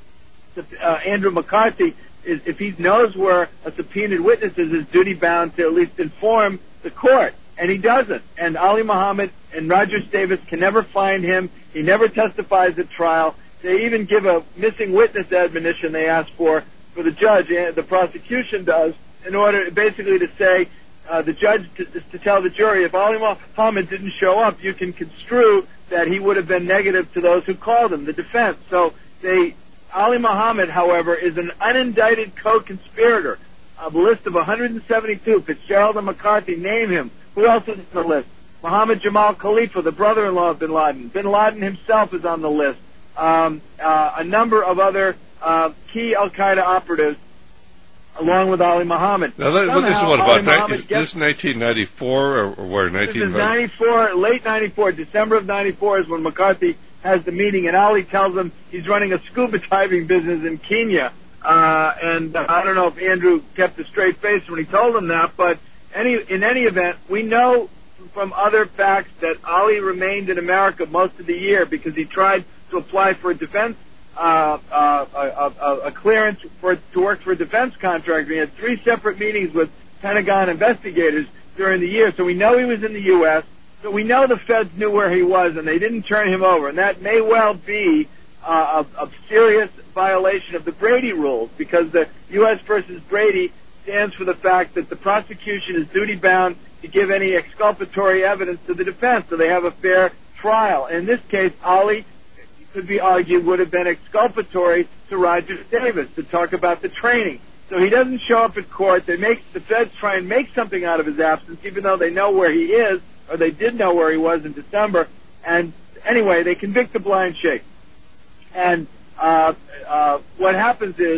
A: uh, Andrew McCarthy, is, if he knows where a subpoenaed witness is, is duty-bound to at least inform the court, and he doesn't. And Ali Muhammad and Roger Stavis can never find him. He never testifies at trial. They even give a missing witness admonition they ask for, for the judge, and the prosecution does, in order basically to say, Uh, the judge to, to tell the jury, if Ali Muhammad didn't show up, you can construe that he would have been negative to those who called him, the defense. So they, Ali Muhammad, however, is an unindicted co-conspirator. A list of one hundred seventy-two. Fitzgerald and McCarthy name him. Who else is on the list? Muhammad Jamal Khalifa, the brother-in-law of bin Laden. Bin Laden himself is on the list. Um, uh, a number of other uh, key Al-Qaeda operatives, along with Ali Muhammad.
B: Now, that,
A: Somehow,
B: this is what
A: Ali
B: about
A: ni-
B: is this nineteen ninety-four or, or where nineteen?
A: This is ninety-four, late ninety-four, December of ninety-four is when McCarthy has the meeting, and Ali tells him he's running a scuba diving business in Kenya. Uh, and uh, I don't know if Andrew kept a straight face when he told him that, but any in any event, we know from other facts that Ali remained in America most of the year because he tried to apply for a defense Uh, uh, a, a, a clearance for to work for a defense contractor. He had three separate meetings with Pentagon investigators during the year, so we know he was in the U S, so we know the feds knew where he was, and they didn't turn him over, and that may well be uh, a, a serious violation of the Brady rules, because the U S versus Brady stands for the fact that the prosecution is duty-bound to give any exculpatory evidence to the defense, so they have a fair trial. And in this case, Ali, could be argued, would have been exculpatory to Roger Davis to talk about the training. So he doesn't show up at court. They make the feds try and make something out of his absence, even though they know where he is, or they did know where he was in December. And anyway, they convict the blind sheikh. And uh, uh, what happens is,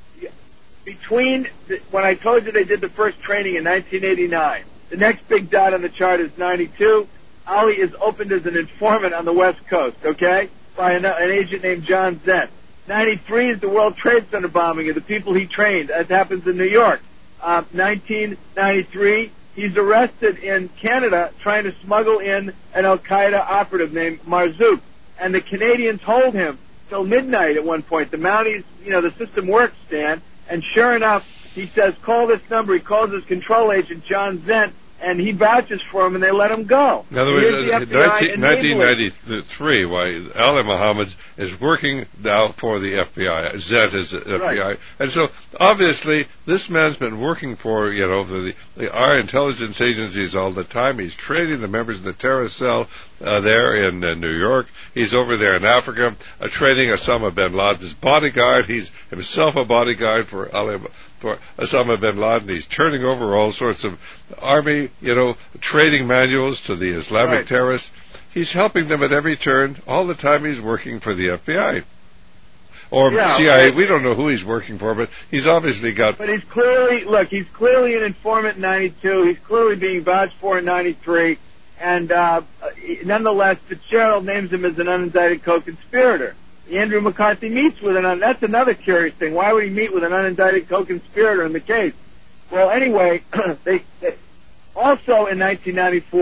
A: between the, when I told you they did the first training in nineteen eighty-nine, the next big dot on the chart is ninety-two. Ali is opened as an informant on the West Coast, okay, by an, an agent named John Zent. ninety-three is the World Trade Center bombing of the people he trained, as happens in New York. Uh, nineteen ninety-three, he's arrested in Canada trying to smuggle in an Al-Qaeda operative named Marzouk. And the Canadians hold him till midnight at one point. The Mounties, you know, the system works, Stan. And sure enough, he says, call this number. He calls his control agent, John Zent, and he vouches for him, and they let him go.
B: In other words, uh, nineteen ninety-three, why Ali Muhammad is working now for the F B I. Zed is the F B I. Right. And so, obviously, this man's been working for, you know, the, the our intelligence agencies all the time. He's training the members of the terrorist cell uh, there in uh, New York. He's over there in Africa uh, training Osama bin Laden's bodyguard. He's himself a bodyguard for Ali for Osama bin Laden. He's turning over all sorts of army, you know, trading manuals to the Islamic right. terrorists. He's helping them at every turn. All the time he's working for the F B I. Or yeah, C I A. Right. We don't know who he's working for, but he's obviously got...
A: But he's clearly, look, he's clearly an informant in ninety-two. He's clearly being vouched for in ninety-three. And uh, nonetheless, Fitzgerald names him as an unindicted co-conspirator. Andrew McCarthy meets with an, that's another curious thing. Why would he meet with an unindicted co-conspirator in the case? Well, anyway, they, they also in nineteen ninety-four,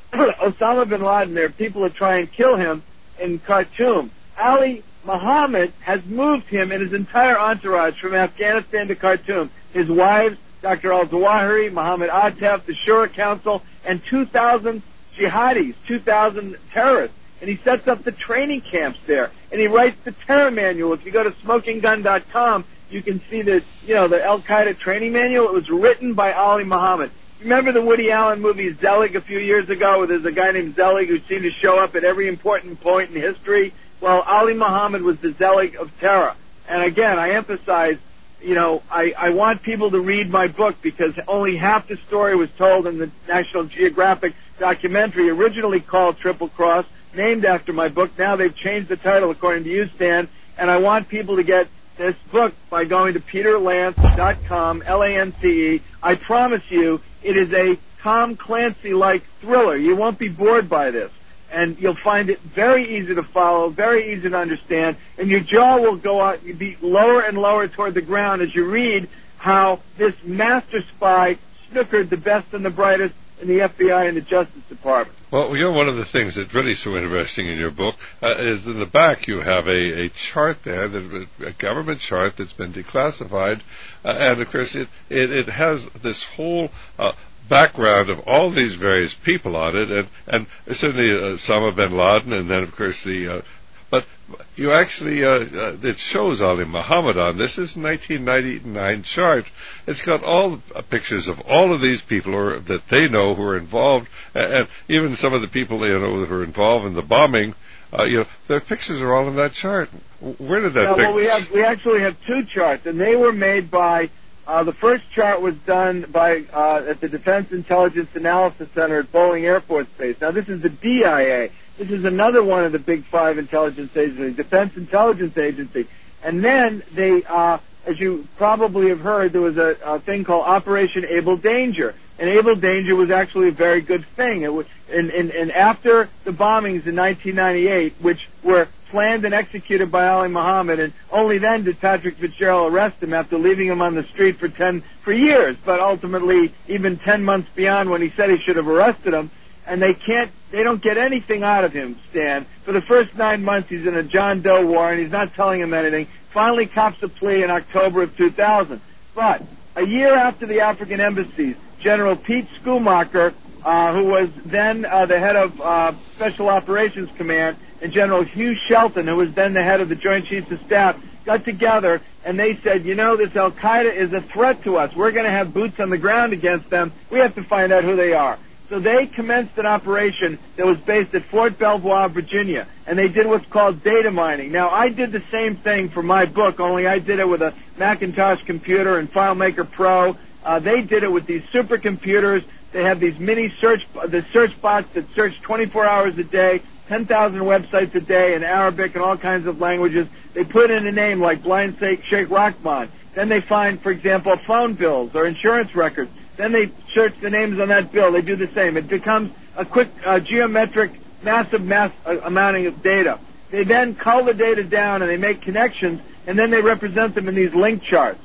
A: Osama bin Laden, there are people that try and kill him in Khartoum. Ali Muhammad has moved him and his entire entourage from Afghanistan to Khartoum. His wives, Doctor al-Zawahiri, Mohammed Atef, the Shura Council, and two thousand jihadis, two thousand terrorists. And he sets up the training camps there. And he writes the terror manual. If you go to smoking gun dot com, you can see the, you know, the Al-Qaeda training manual. It was written by Ali Muhammad. Remember the Woody Allen movie Zelig a few years ago, where there's a guy named Zelig who seemed to show up at every important point in history? Well, Ali Muhammad was the Zelig of terror. And again, I emphasize, you know, I, I want people to read my book because only half the story was told in the National Geographic documentary, originally called Triple Cross, named after my book. Now they've changed the title according to you, Stan, and I want people to get this book by going to peter lance dot com, L A N C E. I promise you, it is a Tom Clancy-like thriller. You won't be bored by this. And you'll find it very easy to follow, very easy to understand, and your jaw will go out, you'll be lower and lower toward the ground as you read how this master spy snookered the best and the brightest in the F B I and the Justice Department.
B: Well, you know, one of the things that's really so interesting in your book uh, is in the back you have a, a chart there, that, a government chart that's been declassified, uh, and of course it, it, it has this whole uh, background of all these various people on it, and, and certainly uh, Osama bin Laden, and then of course the... Uh, But you actually, uh, uh, it shows Ali Muhammad on this. This is a nineteen ninety-nine chart. It's got all uh, pictures of all of these people who are, that they know who are involved, and, and even some of the people you know who are involved in the bombing. Uh, you know, their pictures are all in that chart. Where did that?
A: Yeah,
B: pic-
A: well, we have we actually have two charts, and they were made by. Uh, the first chart was done by uh, at the Defense Intelligence Analysis Center at Bolling Air Force Base. Now, this is the D I A. This is another one of the big five intelligence agencies, Defense Intelligence Agency. And then they, uh, as you probably have heard, there was a, a thing called Operation Able Danger. And Able Danger was actually a very good thing. It was, and, and, and after the bombings in nineteen ninety-eight, which were planned and executed by Ali Muhammad, and only then did Patrick Fitzgerald arrest him after leaving him on the street for ten for years, but ultimately even ten months beyond when he said he should have arrested him. And they can't, they don't get anything out of him, Stan. For the first nine months, he's in a John Doe war, and he's not telling him anything. Finally cops a plea in October of two thousand. But a year after the African embassies, General Pete Schoomaker, uh, who was then uh, the head of uh, Special Operations Command, and General Hugh Shelton, who was then the head of the Joint Chiefs of Staff, got together, and they said, you know, this Al-Qaeda is a threat to us. We're going to have boots on the ground against them. We have to find out who they are. So they commenced an operation that was based at Fort Belvoir, Virginia, and they did what's called data mining. Now, I did the same thing for my book, only I did it with a Macintosh computer and FileMaker Pro. Uh, they did it with these supercomputers. They have these mini search, the search bots that search twenty-four hours a day, ten thousand websites a day in Arabic and all kinds of languages. They put in a name like Blind Sheikh Rahman. Then they find, for example, phone bills or insurance records. Then they search the names on that bill. They do the same. It becomes a quick uh, geometric, massive mass uh, amounting of data. They then cull the data down and they make connections, and then they represent them in these link charts.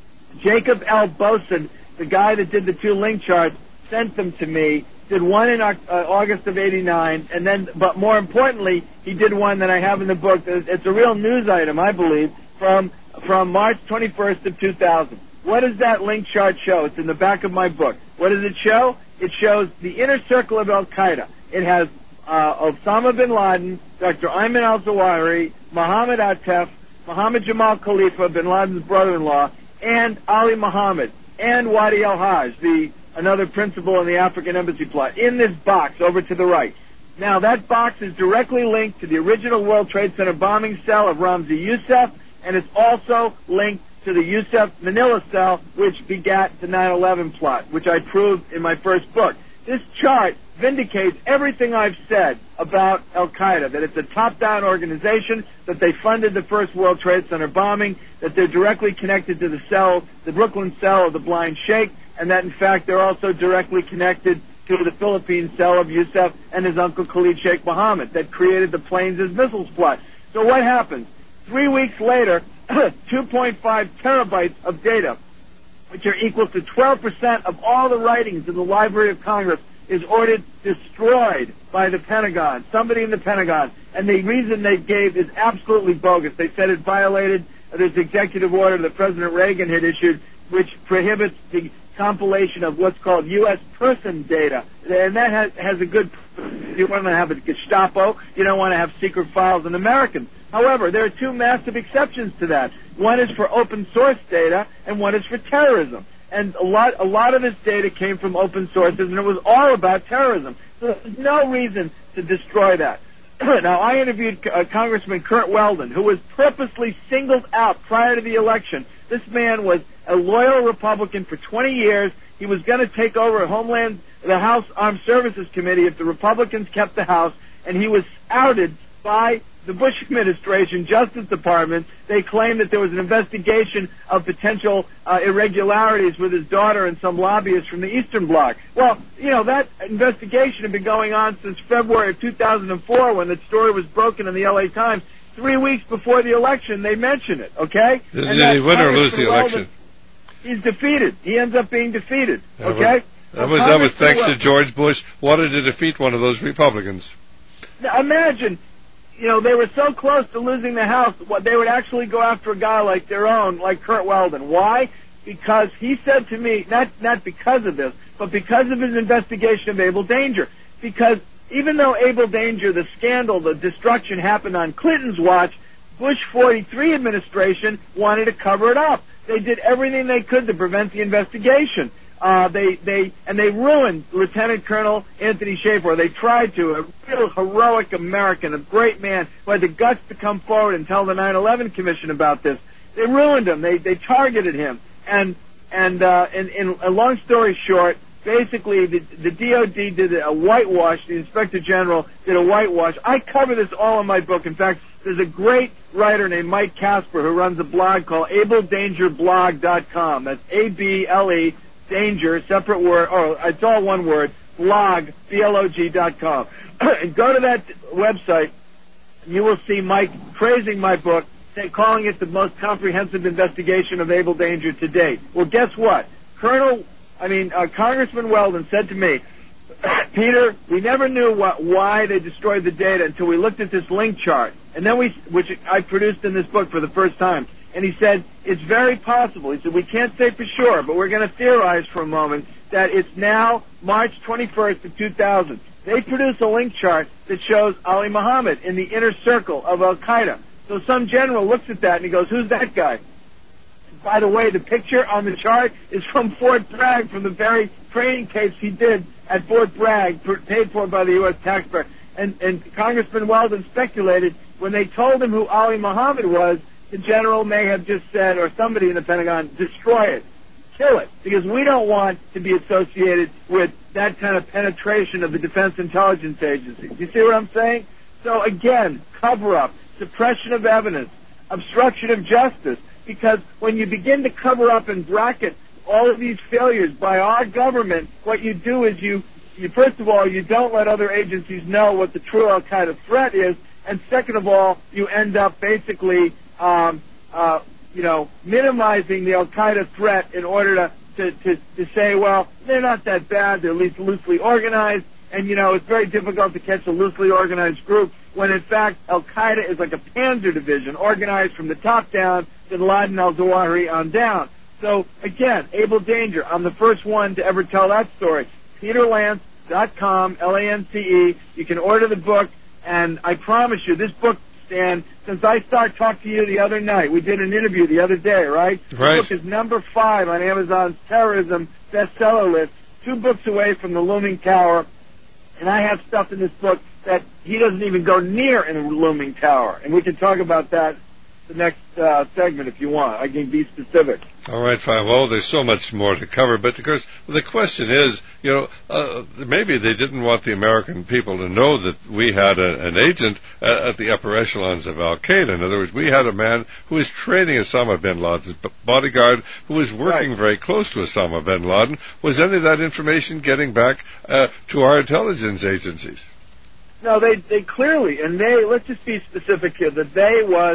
A: Jacob L. Boson, the guy that did the two link charts, sent them to me, did one in uh, August of eighty-nine, and then, but more importantly, he did one that I have in the book. It's a real news item, I believe, from from March twenty-first of two thousand. What does that link chart show? It's in the back of my book. What does it show? It shows the inner circle of Al-Qaeda. It has uh, Osama bin Laden, Doctor Ayman al-Zawahiri, Mohammed Atef, Mohammed Jamal Khalifa, bin Laden's brother-in-law, and Ali Muhammad, and Wadi al-Hajj, the another principal in the African embassy plot, in this box over to the right. Now, that box is directly linked to the original World Trade Center bombing cell of Ramzi Youssef, and it's also linked to the Youssef Manila cell, which begat the nine eleven plot, which I proved in my first book. This chart vindicates everything I've said about Al-Qaeda, that it's a top-down organization, that they funded the first World Trade Center bombing, that they're directly connected to the cell, the Brooklyn cell of the Blind Sheikh, and that, in fact, they're also directly connected to the Philippine cell of Youssef and his uncle Khalid Sheikh Mohammed that created the planes as missiles plot. So what happens? Three weeks later, two point five terabytes of data, which are equal to twelve percent of all the writings in the Library of Congress, is ordered destroyed by the Pentagon, somebody in the Pentagon. And the reason they gave is absolutely bogus. They said it violated this executive order that President Reagan had issued, which prohibits the compilation of what's called U S person data. And that has, has a good... You want to have a Gestapo. You don't want to have secret files on Americans. However, there are two massive exceptions to that. One is for open source data, and one is for terrorism. And a lot, a lot of this data came from open sources, and it was all about terrorism. So there's no reason to destroy that. Now, I interviewed uh, Congressman Curt Weldon, who was purposely singled out prior to the election. This man was a loyal Republican for twenty years. He was going to take over Homeland, the House Armed Services Committee if the Republicans kept the House, and he was outed by the Bush administration, Justice Department. They claimed that there was an investigation of potential uh, irregularities with his daughter and some lobbyists from the Eastern Bloc. Well, you know, that investigation had been going on since February of two thousand four when the story was broken in the L A Times. Three weeks before the election, they mentioned it, okay?
B: Did he win or lose the election?
A: He's defeated. He ends up being defeated,
B: that
A: okay?
B: Was, that was, that was thanks to George Bush wanted to defeat one of those Republicans.
A: Now, imagine... You know, they were so close to losing the House, what they would actually go after a guy like their own, like Curt Weldon. Why? Because he said to me, not not because of this, but because of his investigation of Able Danger. Because even though Able Danger, the scandal, the destruction happened on Clinton's watch, Bush forty-three administration wanted to cover it up. They did everything they could to prevent the investigation. Uh, they, they, and they ruined Lieutenant Colonel Anthony Schaefer. They tried to, a real heroic American, a great man who had the guts to come forward and tell the nine eleven Commission about this. They ruined him. They, they targeted him. And, and, uh, in, in a long story short, basically the, the D O D did a whitewash, the Inspector General did a whitewash. I cover this all in my book. In fact, there's a great writer named Mike Casper who runs a blog called able danger blog dot com. That's A B L E Danger, separate word, or it's all one word, blog, B L O G dot com. And go to that website, and you will see Mike praising my book, say, calling it the most comprehensive investigation of Able Danger to date. Well, guess what? Colonel, I mean, uh, Congressman Weldon said to me, Peter, we never knew what, why they destroyed the data until we looked at this link chart, and then we, which I produced in this book for the first time. And he said, it's very possible. He said, we can't say for sure, but we're going to theorize for a moment that it's now March twenty-first of two thousand. They produced a link chart that shows Ali Muhammad in the inner circle of Al-Qaeda. So some general looks at that and he goes, who's that guy? By the way, the picture on the chart is from Fort Bragg, from the very training tapes he did at Fort Bragg, paid for by the U S taxpayer. And, and Congressman Weldon speculated when they told him who Ali Muhammad was, the general may have just said, or somebody in the Pentagon, destroy it, kill it, because we don't want to be associated with that kind of penetration of the Defense Intelligence Agency. You see what I'm saying? So again, cover-up, suppression of evidence, obstruction of justice, because when you begin to cover up and bracket all of these failures by our government, what you do is you, you first of all, you don't let other agencies know what the true Al-Qaeda threat is, and second of all, you end up basically Um, uh, you know, minimizing the Al-Qaeda threat in order to, to, to, to say, well, they're not that bad, they're at least loosely organized, and, you know, it's very difficult to catch a loosely organized group, when in fact Al-Qaeda is like a panzer division, organized from the top down, bin Laden, al-Zawahiri on down. So, again, Able Danger, I'm the first one to ever tell that story. peter lance dot com, L A N C E, you can order the book, and I promise you, this book, and since I started talking to you the other night, we did an interview the other day, right?
B: Right.
A: The book is number five on Amazon's terrorism bestseller list, two books away from the looming tower, and I have stuff in this book that he doesn't even go near in the looming tower, and we can talk about that the next uh, segment if you want. I can be specific.
B: All right, fine. Well, there's so much more to cover, but of course, the question is, you know, uh, maybe they didn't want the American people to know that we had a, an agent at, at the upper echelons of Al-Qaeda. In other words, we had a man who was training Osama bin Laden's bodyguard, who was working right. very close to Osama bin Laden. Was any of that information getting back uh, to our intelligence agencies?
A: No, they they clearly, and they, let's just be specific here, the they was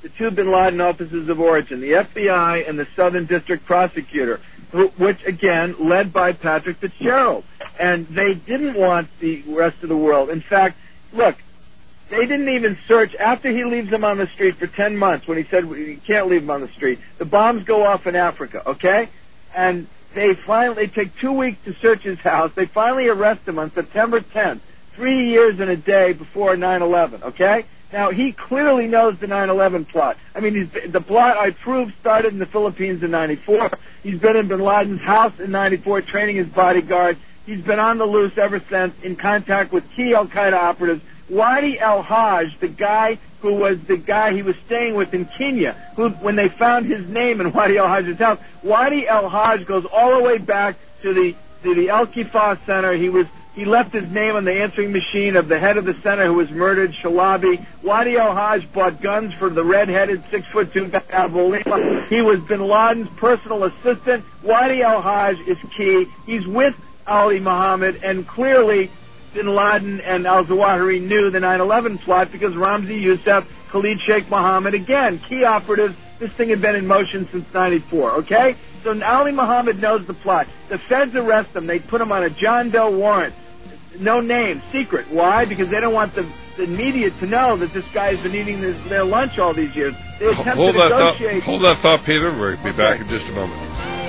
A: the two bin Laden offices of origin, the F B I and the Southern District Prosecutor, who, which, again, led by Patrick Fitzgerald. And they didn't want the rest of the world. In fact, look, they didn't even search, after he leaves them on the street for ten months, when he said you can't leave them on the street, the bombs go off in Africa, okay? And they finally, they take two weeks to search his house. They finally arrest him on September tenth, three years and a day before nine eleven, okay? Now, he clearly knows the nine eleven plot. I mean, he's, the plot, I proved, started in the Philippines in ninety-four. He's been in bin Laden's house in ninety-four training his bodyguard. He's been on the loose ever since, in contact with key al-Qaeda operatives. Wadi al-Hajj, the guy who was the guy he was staying with in Kenya, who, when they found his name in Wadi al-Hajj's house, Wadi al-Hajj goes all the way back to the to the Al-Kifah Center. He was he left his name on the answering machine of the head of the center who was murdered, Shalabi. Wadi al-Hajj bought guns for the red-headed six-foot-two guy out of Olima. He was bin Laden's personal assistant. Wadi al-Hajj is key. He's with Ali Muhammad, and clearly bin Laden and al-Zawahiri knew the nine eleven plot because Ramzi Youssef, Khalid Sheikh Mohammed, again, key operatives. This thing had been in motion since ninety-four, okay? So Ali Muhammad knows the plot. The feds arrest him. They put him on a John Doe warrant. No name, secret. Why? Because they don't want the, the media to know that this guy has been eating this, their lunch all these years. They attempt
B: hold
A: to
B: that
A: negotiate.
B: Thought, hold that thought, Peter. We'll be
A: okay.
B: back in just a moment.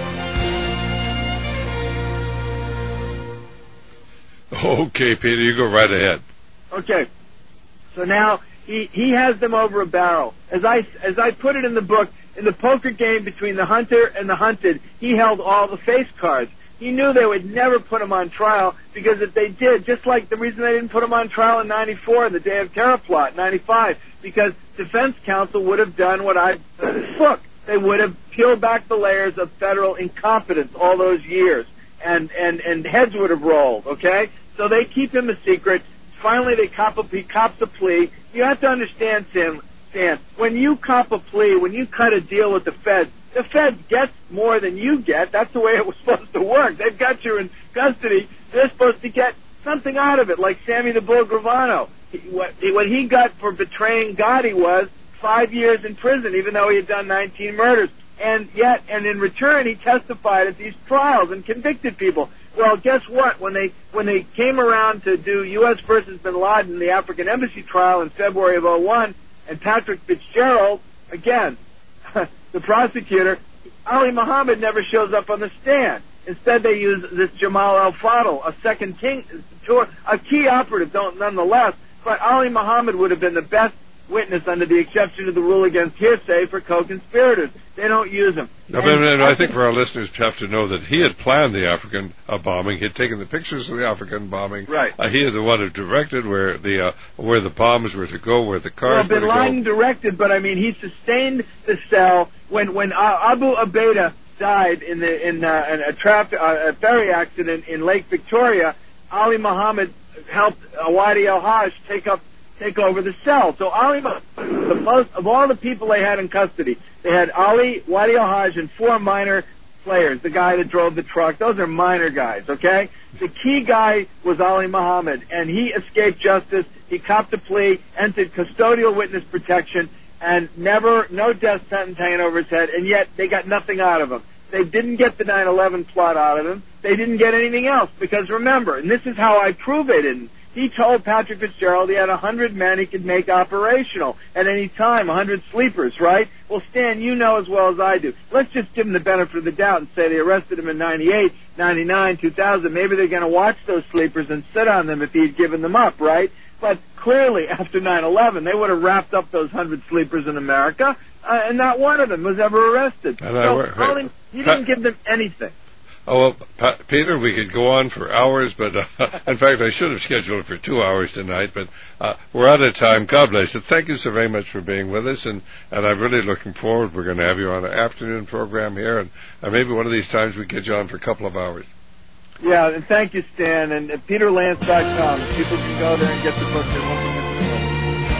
B: Okay, Peter, you go right ahead.
A: Okay. So now he, he has them over a barrel. As I, as I put it in the book, in the poker game between the hunter and the hunted, he held all the face cards. He knew they would never put him on trial because if they did, just like the reason they didn't put him on trial in ninety-four, the Day of Terror plot, ninety-five, because defense counsel would have done what I said in this book. They would have peeled back the layers of federal incompetence all those years, and, and, and heads would have rolled, okay? So they keep him a secret. Finally, they cop a, he cops a plea. You have to understand, Sam, Stan, when you cop a plea, when you cut a deal with the Feds, the Feds get more than you get. That's the way it was supposed to work. They've got you in custody. They're supposed to get something out of it, like Sammy the Bull Gravano. He, what, he, what he got for betraying Gotti was five years in prison, even though he had done nineteen murders. And yet, and in return, he testified at these trials and convicted people. Well, guess what? When they when they came around to do U S versus bin Laden, the African embassy trial in February of oh one, and Patrick Fitzgerald, again, the prosecutor, Ali Muhammad never shows up on the stand. Instead, they use this Jamal al-Fadl, a second king, a key operative, don't, nonetheless, but Ali Muhammad would have been the best witness under the exception to the rule against hearsay for co-conspirators. They don't use him.
B: No, and, and, and I think for our listeners have to know that he had planned the African uh, bombing. He had taken the pictures of the African bombing.
A: Right.
B: Uh, he is the one who directed where the uh, where the bombs were to go, where the cars
A: well,
B: were to
A: Bin Laden
B: go.
A: directed, but I mean, he sustained the cell when when uh, Abu Ubaidah died in the in, uh, in a, traffic, uh, a ferry accident in Lake Victoria. Ali Muhammad helped uh, Wadi al-Hajj take up. take over the cell. So Ali, the most of all the people they had in custody, they had Ali, Wadi al-Hajj, and four minor players. The guy that drove the truck, those are minor guys, okay? The key guy was Ali Muhammad, and he escaped justice. He copped a plea, entered custodial witness protection, and never, no death sentence hanging over his head, and yet they got nothing out of him. They didn't get the nine eleven plot out of him. They didn't get anything else, because remember, and this is how I prove they didn't, he told Patrick Fitzgerald he had a hundred men he could make operational at any time, a hundred sleepers, right? Well, Stan, you know as well as I do. Let's just give him the benefit of the doubt and say they arrested him in ninety-eight, ninety-nine, two thousand. Maybe they're going to watch those sleepers and sit on them if he'd given them up, right? But clearly, after nine eleven, they would have wrapped up those hundred sleepers in America, uh, and not one of them was ever arrested.
B: And
A: so,
B: I,
A: Colin, he didn't give them anything.
B: Oh, well, pa- Peter, we could go on for hours, but uh, in fact, I should have scheduled it for two hours tonight, but uh, we're out of time. God bless you. Thank you so very much for being with us, and, and I'm really looking forward. We're going to have you on an afternoon program here, and uh, maybe one of these times we get you on for a couple of hours.
A: Yeah, and thank you, Stan, and at peter lance dot com. People can go there and get the book. They won't be missing it.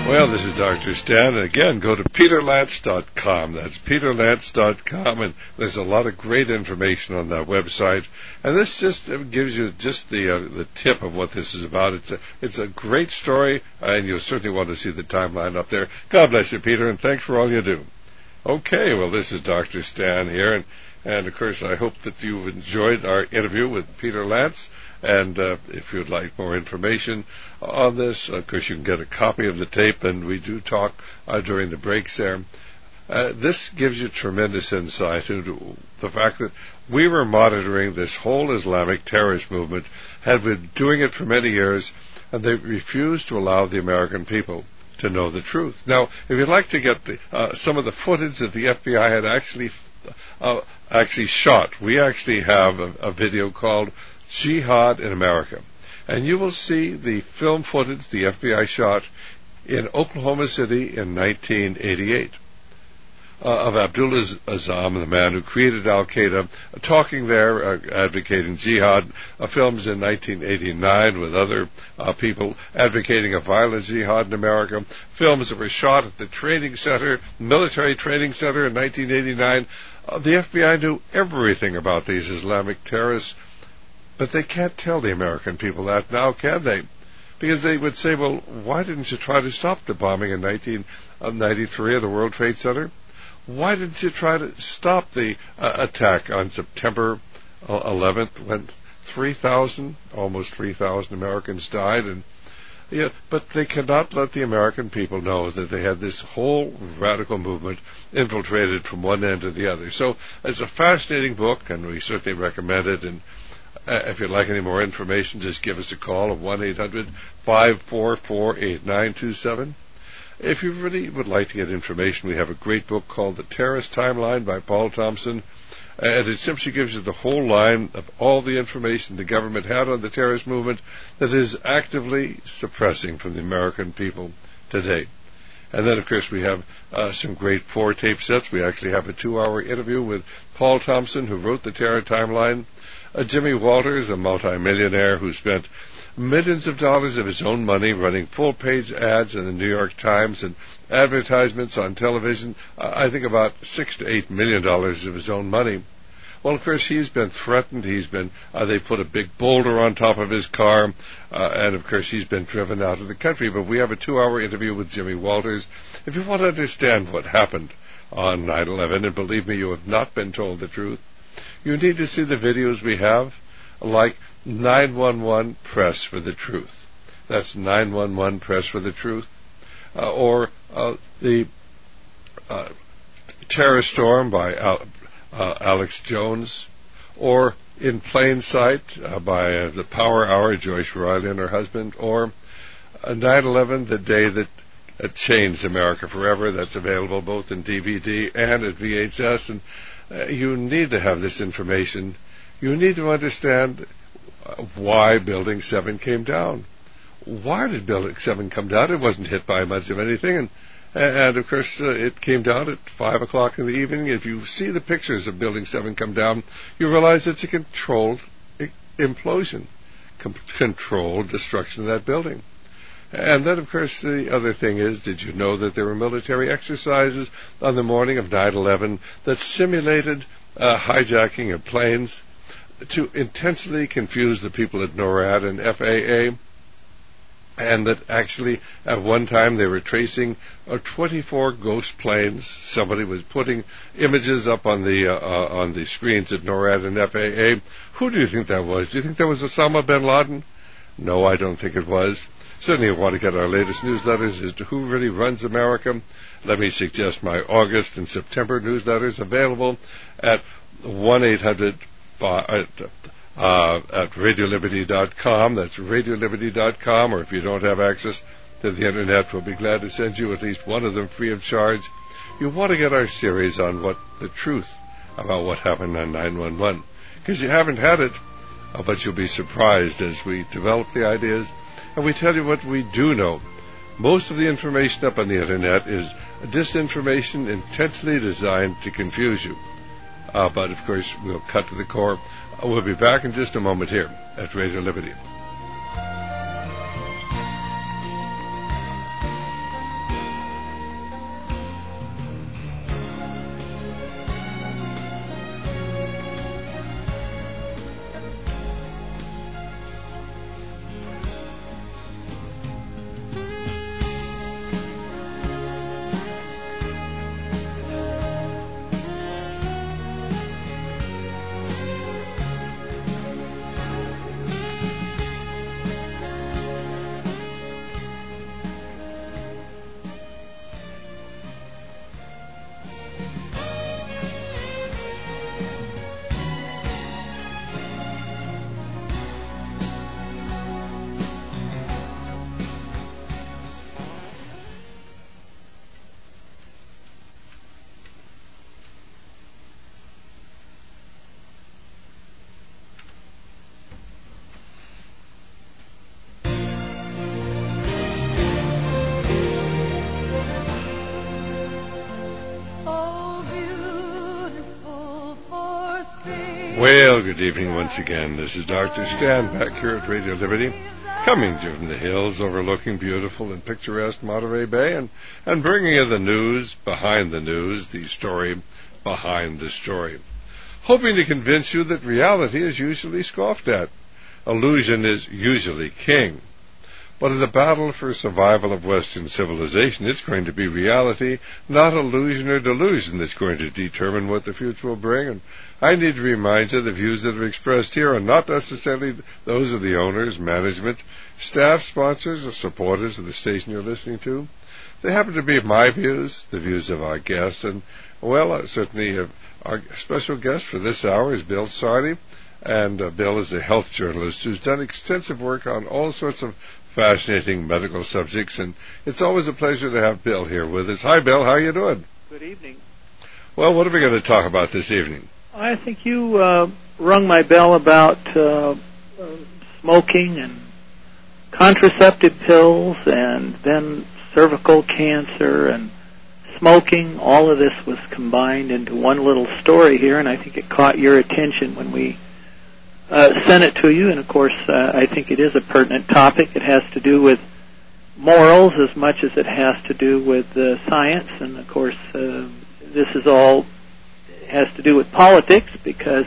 B: Well, this is Doctor Stan, and again, go to peter lance dot com. That's peter lance dot com, and there's a lot of great information on that website. And this just gives you just the uh, the tip of what this is about. It's a it's a great story, and you'll certainly want to see the timeline up there. God bless you, Peter, and thanks for all you do. Okay, well, this is Doctor Stan here, and and of course, I hope that you've enjoyed our interview with Peter Lance. And uh, if you'd like more information on this, of course, you can get a copy of the tape, and we do talk uh, during the breaks there. Uh, this gives you tremendous insight into the fact that we were monitoring this whole Islamic terrorist movement, had been doing it for many years, and they refused to allow the American people to know the truth. Now, if you'd like to get the, uh, some of the footage that the F B I had actually uh, actually shot, we actually have a, a video called Jihad in America. And you will see the film footage the F B I shot in Oklahoma City in nineteen eighty-eight uh, of Abdullah Azzam, the man who created Al-Qaeda, uh, talking there, uh, advocating jihad. Uh, films in nineteen eighty-nine with other uh, people advocating a violent jihad in America. Films that were shot at the training center, military training center in nineteen eighty-nine. Uh, the F B I knew everything about these Islamic terrorists. But they can't tell the American people that now, can they? Because they would say, well, why didn't you try to stop the bombing in nineteen ninety-three of the World Trade Center? Why didn't you try to stop the uh, attack on September eleventh when three thousand, almost three thousand Americans died? And yeah, but they cannot let the American people know that they had this whole radical movement infiltrated from one end to the other. So it's a fascinating book, and we certainly recommend it. And Uh, if you'd like any more information, just give us a call at one eight hundred five four four eight nine two seven. If you really would like to get information, we have a great book called The Terrorist Timeline by Paul Thompson, and it simply gives you the whole line of all the information the government had on the terrorist movement that is actively suppressing from the American people today. And then, of course, we have uh, some great four-tape sets. We actually have a two-hour interview with Paul Thompson, who wrote The Terror Timeline. Uh, Jimmy Walters, a multimillionaire who spent millions of dollars of his own money running full-page ads in the New York Times and advertisements on television, uh, I think about six to eight million dollars of his own money. Well, of course, he's been threatened. He's been, uh, they put a big boulder on top of his car, uh, and of course, he's been driven out of the country. But we have a two-hour interview with Jimmy Walters. If you want to understand what happened on nine eleven, and believe me, you have not been told the truth, you need to see the videos we have, like nine one one Press for the Truth. That's nine one one Press for the Truth. Uh, or uh, the uh, Terror Storm by Al- uh, Alex Jones. Or In Plain Sight uh, by uh, The Power Hour, Joyce Riley and her husband. Or uh, nine eleven, The Day That uh, Changed America Forever. That's available both in D V D and at V H S. And Uh, you need to have this information. You need to understand uh, why Building seven came down. Why did Building seven come down? It wasn't hit by much of anything. And, and of course, uh, it came down at five o'clock in the evening. If you see the pictures of Building seven come down, you realize it's a controlled I- implosion, com- controlled destruction of that building. And then, of course, the other thing is, did you know that there were military exercises on the morning of nine eleven that simulated uh, hijacking of planes to intensely confuse the people at NORAD and F A A, and that actually at one time they were tracing uh, twenty-four ghost planes. Somebody was putting images up on the uh, uh, on the screens at NORAD and F A A. Who do you think that was? Do you think that was Osama bin Laden? No, I don't think it was. Certainly, if you want to get our latest newsletters as to who really runs America, let me suggest my August and September newsletters available at one eight hundred uh, at radio liberty dot com. That's radio liberty dot com. Or if you don't have access to the Internet, we'll be glad to send you at least one of them free of charge. You want to get our series on what the truth about what happened on nine one one, because you haven't had it, but you'll be surprised as we develop the ideas. And we tell you what we do know. Most of the information up on the Internet is disinformation intensely designed to confuse you. Uh, but, of course, we'll cut to the core. Uh, we'll be back in just a moment here at Radio Liberty. Well, good evening once again. This is Doctor Stan back here at Radio Liberty, coming to you from the hills overlooking beautiful and picturesque Monterey Bay, and, and bringing you the news behind the news, the story behind the story. Hoping to convince you that reality is usually scoffed at. Illusion is usually king. But in the battle for survival of Western civilization, it's going to be reality, not illusion or delusion, that's going to determine what the future will bring. And I need to remind you the views that are expressed here are not necessarily those of the owners, management, staff, sponsors, or supporters of the station you're listening to. They happen to be my views, the views of our guests, and, well, uh, certainly uh, our special guest for this hour is Bill Sardi. And uh, Bill is a health journalist who's done extensive work on all sorts of fascinating medical subjects, and it's always a pleasure to have Bill here with us. Hi, Bill. How are you doing?
C: Good evening.
B: Well, what are we going to talk about this evening?
C: I think you uh, rung my bell about uh, uh, smoking and contraceptive pills and then cervical cancer and smoking. All of this was combined into one little story here, and I think it caught your attention when we Uh, sent it to you, and of course uh, I think it is a pertinent topic. It has to do with morals as much as it has to do with uh, science, and of course uh, this is all has to do with politics, because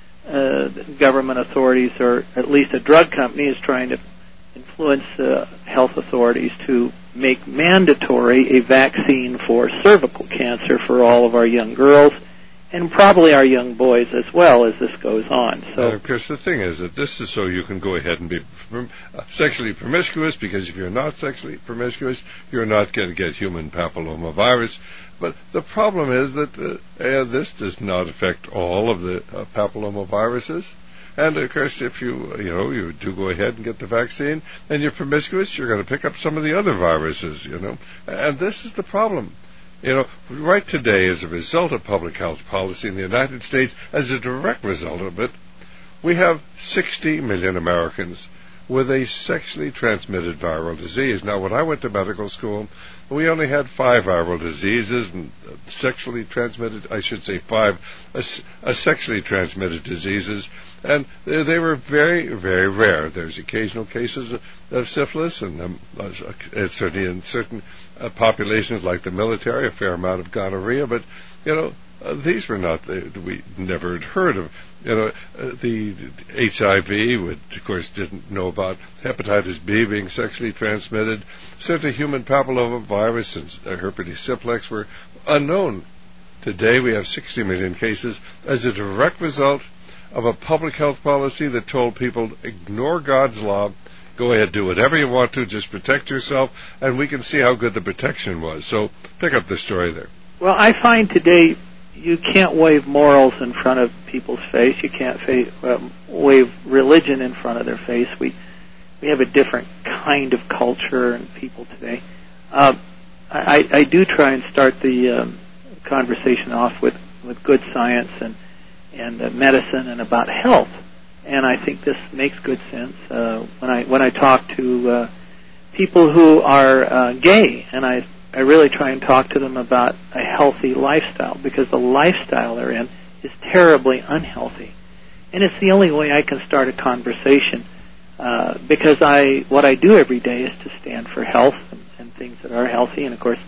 C: uh, government authorities, or at least a drug company, is trying to influence uh, health authorities to make mandatory a vaccine for cervical cancer for all of our young girls, and probably our young boys as well, as this goes on. So,
B: and of course, the thing is that this is so you can go ahead and be prom- uh, sexually promiscuous, because if you're not sexually promiscuous, you're not going to get human papillomavirus. But the problem is that uh, uh, this does not affect all of the uh, papillomaviruses. And of course, if you you know you do go ahead and get the vaccine and you're promiscuous, you're going to pick up some of the other viruses. You know, and this is the problem. You know, right today, as a result of public health policy in the United States, as a direct result of it, we have sixty million Americans with a sexually transmitted viral disease. Now, when I went to medical school, we only had five viral diseases, and sexually transmitted, I should say five, uh, uh, sexually transmitted diseases, and they, they were very, very rare. There's occasional cases of, of syphilis, and um, uh, certainly in certain uh, populations like the military, a fair amount of gonorrhea, but, you know, Uh, these were not, the, we never had heard of, you know, uh, the, the H I V, which of course didn't know about hepatitis B being sexually transmitted. Certainly human papillomavirus and uh, herpes simplex were unknown. Today we have sixty million cases as a direct result of a public health policy that told people, ignore God's law, go ahead, do whatever you want to, just protect yourself, and we can see how good the protection was. So pick up the story there.
C: Well, I find today you can't wave morals in front of people's face. You can't fa- uh, wave religion in front of their face. We we have a different kind of culture and people today. Uh, I, I do try and start the um, conversation off with, with good science and and uh, medicine and about health, and I think this makes good sense. Uh, when I when I talk to uh, people who are uh, gay, and I. I really try and talk to them about a healthy lifestyle, because the lifestyle they're in is terribly unhealthy. And it's the only way I can start a conversation, uh, because I what I do every day is to stand for health and, and things that are healthy. And, of course,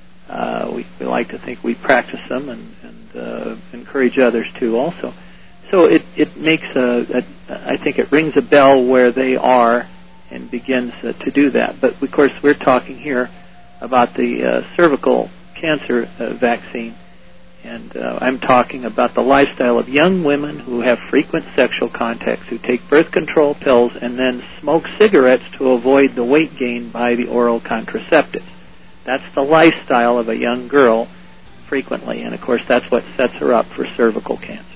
C: uh, we, we like to think we practice them and, and uh, encourage others to also. So it, it makes a, a, I think it rings a bell where they are and begins uh, to do that. But, of course, we're talking here about the uh, cervical cancer uh, vaccine, and uh, I'm talking about the lifestyle of young women who have frequent sexual contacts, who take birth control pills and then smoke cigarettes to avoid the weight gain by the oral contraceptives. That's the lifestyle of a young girl frequently, and of course that's what sets her up for cervical cancer.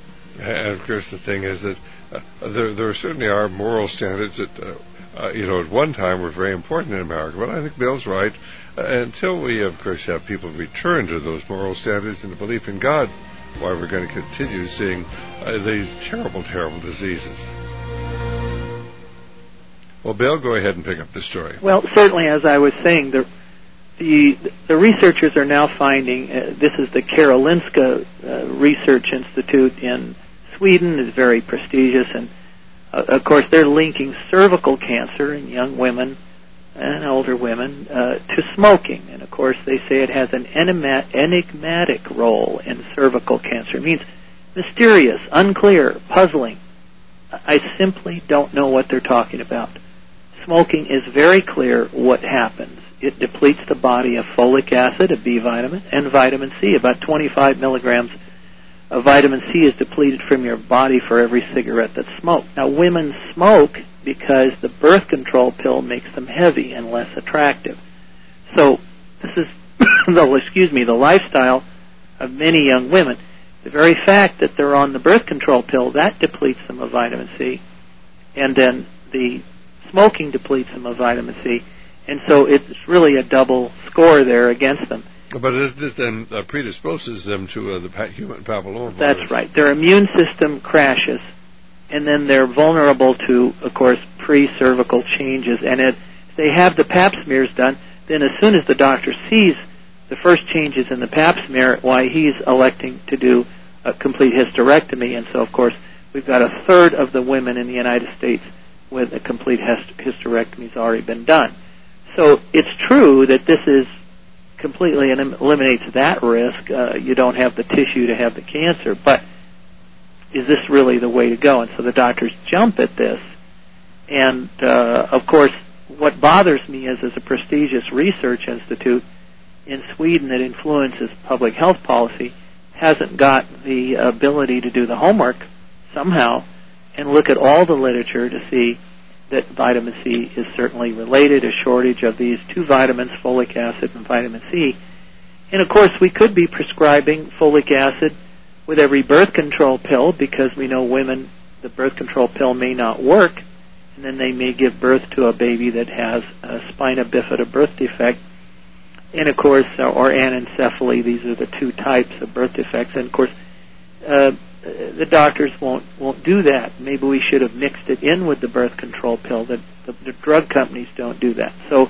B: And of course the thing is that uh, there, there certainly are moral standards that uh, Uh, you know, at one time were very important in America. But I think Bill's right. Uh, until we, of course, have people return to those moral standards and the belief in God, why we're going to continue seeing uh, these terrible, terrible diseases. Well, Bill, go ahead and pick up the story.
C: Well, certainly, as I was saying, the the, the researchers are now finding, uh, this is the Karolinska uh, Research Institute in Sweden is very prestigious, and uh, of course they're linking cervical cancer in young women and older women uh, to smoking. And of course they say it has an enigma- enigmatic role in cervical cancer. It means mysterious, unclear, puzzling. I simply don't know what they're talking about. Smoking is very clear what happens. It depletes the body of folic acid, a B vitamin, and vitamin C. About twenty-five milligrams of vitamin C is depleted from your body for every cigarette that's smoked. Now, women smoke because the birth control pill makes them heavy and less attractive. So this is, the, excuse me, the lifestyle of many young women. The very fact that they're on the birth control pill, that depletes them of vitamin C, and then the smoking depletes them of vitamin C, and so it's really a double score there against them.
B: But this, this then uh, predisposes them to uh, the pa- human papillomavirus.
C: That's right. Their immune system crashes, and then they're vulnerable to, of course, pre-cervical changes. And it, if they have the pap smears done, then as soon as the doctor sees the first changes in the pap smear, why, he's electing to do a complete hysterectomy. And so, of course, we've got a third of the women in the United States with a complete hyst- hysterectomy has already been done. So it's true that this is completely elim- eliminates that risk. Uh, you don't have the tissue to have the cancer, but is this really the way to go? And so the doctors jump at this. And, uh, of course, what bothers me is, as a prestigious research institute in Sweden that influences public health policy, hasn't got the ability to do the homework somehow and look at all the literature to see that vitamin C is certainly related, a shortage of these two vitamins, folic acid and vitamin C. And, of course, we could be prescribing folic acid with every birth control pill, because we know women, the birth control pill may not work, and then they may give birth to a baby that has a spina bifida birth defect. And, of course, or anencephaly, these are the two types of birth defects. And, of course, uh, the doctors won't won't do that. Maybe we should have mixed it in with the birth control pill. The, the, the drug companies don't do that. So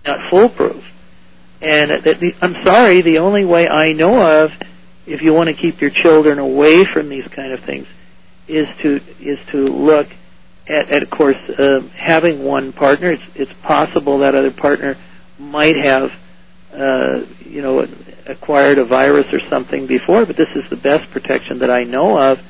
C: not foolproof. And the, I'm sorry, the only way I know of, if you want to keep your children away from these kind of things, is to is to look at, at of course, uh, having one partner. It's, it's possible that other partner might have, uh, you know, acquired a virus or something before, but this is the best protection that I know of.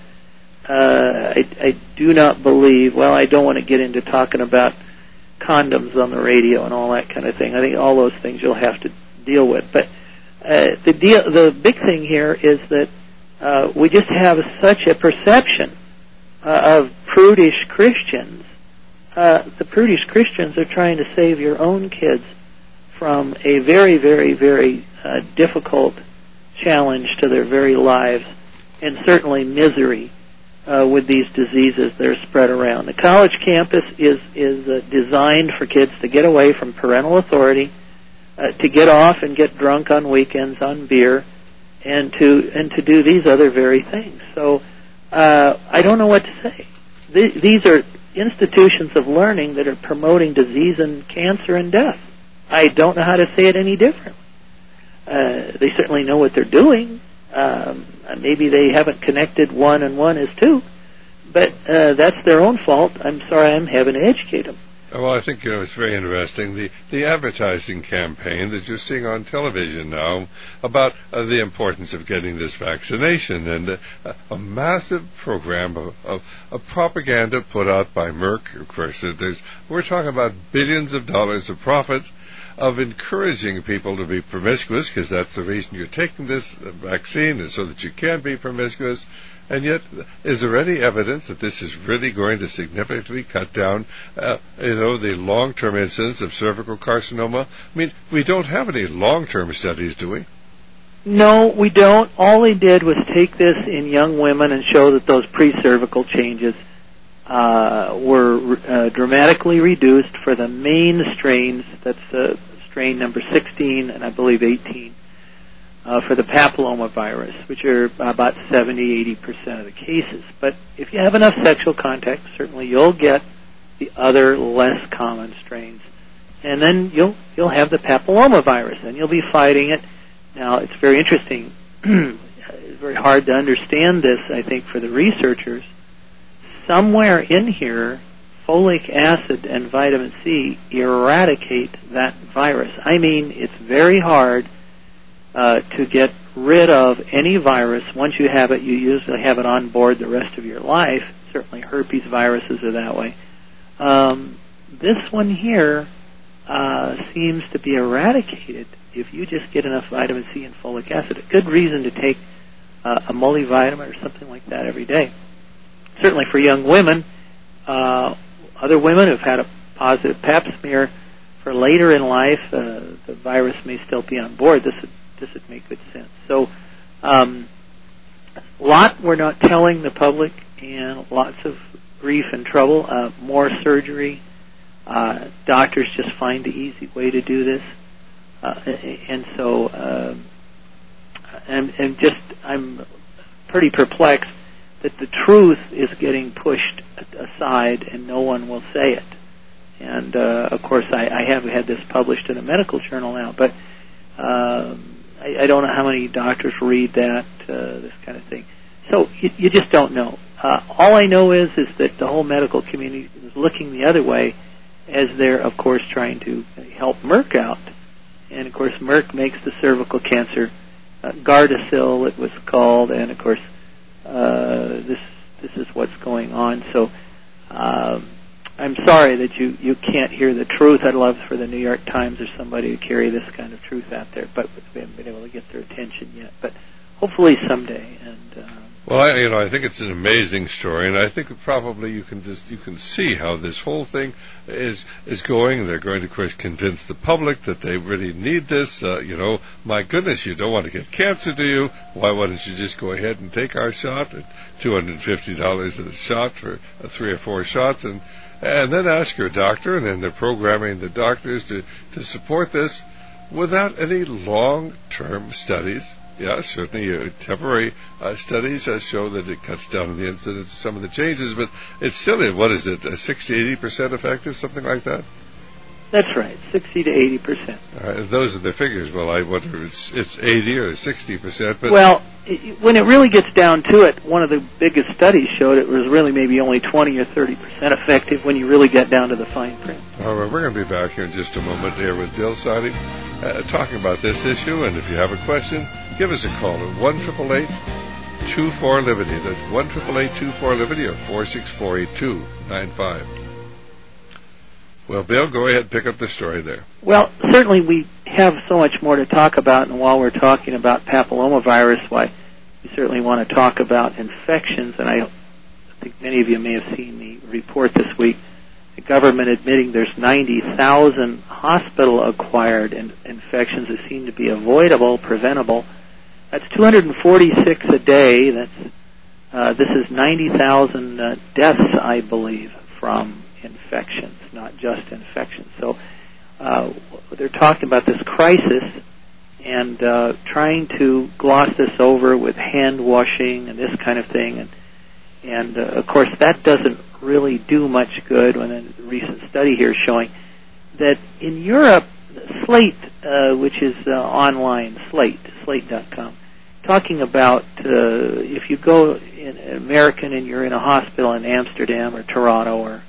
C: Uh, I, I do not believe, well, I don't want to get into talking about condoms on the radio and all that kind of thing. I think all those things you'll have to deal with. But uh, the deal, the big thing here is that uh, we just have such a perception uh, of prudish Christians. Uh, the prudish Christians are trying to save your own kids from a very, very, very uh, difficult challenge to their very lives, and certainly misery uh, with these diseases that are spread around. The college campus is is uh, designed for kids to get away from parental authority, uh, to get off and get drunk on weekends on beer, and to and to do these other very things. So uh, I don't know what to say. Th- these are institutions of learning that are promoting disease and cancer and death. I don't know how to say it any differently. Uh, they certainly know what they're doing. Um, maybe they haven't connected one and one as two, but uh, that's their own fault. I'm sorry, I'm having to educate them.
B: Well, I think, you know, it's very interesting, the, the advertising campaign that you're seeing on television now about uh, the importance of getting this vaccination, and uh, a massive program of, of, of propaganda put out by Merck. Of course, there's, we're talking about billions of dollars of profit, of encouraging people to be promiscuous, because that's the reason you're taking this vaccine, is so that you can be promiscuous. And yet, is there any evidence that this is really going to significantly cut down, uh, you know, the long-term incidence of cervical carcinoma? I mean, we don't have any long-term studies, do we?
C: No, we don't. All they did was take this in young women and show that those pre-cervical changes uh, were uh, dramatically reduced for the main strains. That's uh, strain number sixteen and I believe eighteen. Uh, for the papillomavirus, which are about seventy, eighty percent of the cases. But if you have enough sexual contact, certainly you'll get the other less common strains. And then you'll you'll have the papillomavirus, and you'll be fighting it. Now, it's very interesting. It's very hard to understand this, I think, for the researchers. Somewhere in here, folic acid and vitamin C eradicate that virus. I mean, it's very hard Uh, to get rid of any virus. Once you have it, you usually have it on board the rest of your life. Certainly herpes viruses are that way. Um, this one here uh, seems to be eradicated if you just get enough vitamin C and folic acid. A good reason to take uh, a multivitamin or something like that every day. Certainly for young women, uh, other women who've had a positive pap smear, for later in life, uh, the virus may still be on board. This would This would make good sense. So, um, a lot we're not telling the public, and lots of grief and trouble. Uh, more surgery. Uh, doctors just find the easy way to do this, uh, and so, uh, and, and just I'm pretty perplexed that the truth is getting pushed aside, and no one will say it. And uh, of course, I, I have had this published in a medical journal now, but. Um, I, I don't know how many doctors read that, uh, this kind of thing. So you, you just don't know. Uh, all I know is is that the whole medical community is looking the other way, as they're, of course, trying to help Merck out. And, of course, Merck makes the cervical cancer, uh, Gardasil it was called, and, of course, uh, this this is what's going on. So um, I'm sorry that you, you can't hear the truth. I'd love for the New York Times or somebody to carry this kind of truth out there, but we haven't been able to get their attention yet. But hopefully someday. And uh,
B: well, I, you know, I think it's an amazing story, and I think that probably you can just you can see how this whole thing is is going. They're going to, of course, convince the public that they really need this. Uh, you know, my goodness, you don't want to get cancer, do you? Why wouldn't you just go ahead and take our shot at two hundred fifty dollars a shot for uh, three or four shots, and and then ask your doctor, and then they're programming the doctors to, to support this without any long-term studies. Yeah, certainly uh, temporary uh, studies uh, show that it cuts down the incidence of some of the changes, but it's still, what is it, uh, sixty, eighty percent effective, something like that?
C: That's right, sixty to eighty percent.
B: Uh, those are the figures. Well, I wonder if it's, it's eighty or sixty percent. But
C: well, it, when it really gets down to it, one of the biggest studies showed it was really maybe only twenty or thirty percent effective when you really get down to the fine print.
B: All right, we're going to be back here in just a moment here with Bill Sardi, uh, talking about this issue. And if you have a question, give us a call at one eight eight eight, two four, Liberty. That's one eight eight eight, two four, Liberty or four six four, eight two nine five. Well, Bill, go ahead and pick up the story there.
C: Well, certainly we have so much more to talk about, and while we're talking about papillomavirus, why we certainly want to talk about infections, and I think many of you may have seen the report this week, the government admitting there's ninety thousand hospital-acquired in- infections that seem to be avoidable, preventable. That's two hundred forty-six a day. That's uh, this is ninety thousand uh, deaths, I believe, from infections, not just infections. So uh, they're talking about this crisis and uh, trying to gloss this over with hand washing and this kind of thing. And, and uh, of course, that doesn't really do much good. When a recent study here showing that in Europe, Slate, uh, which is uh, online, Slate, slate dot com, talking about uh, if you go in American and you're in a hospital in Amsterdam or Toronto or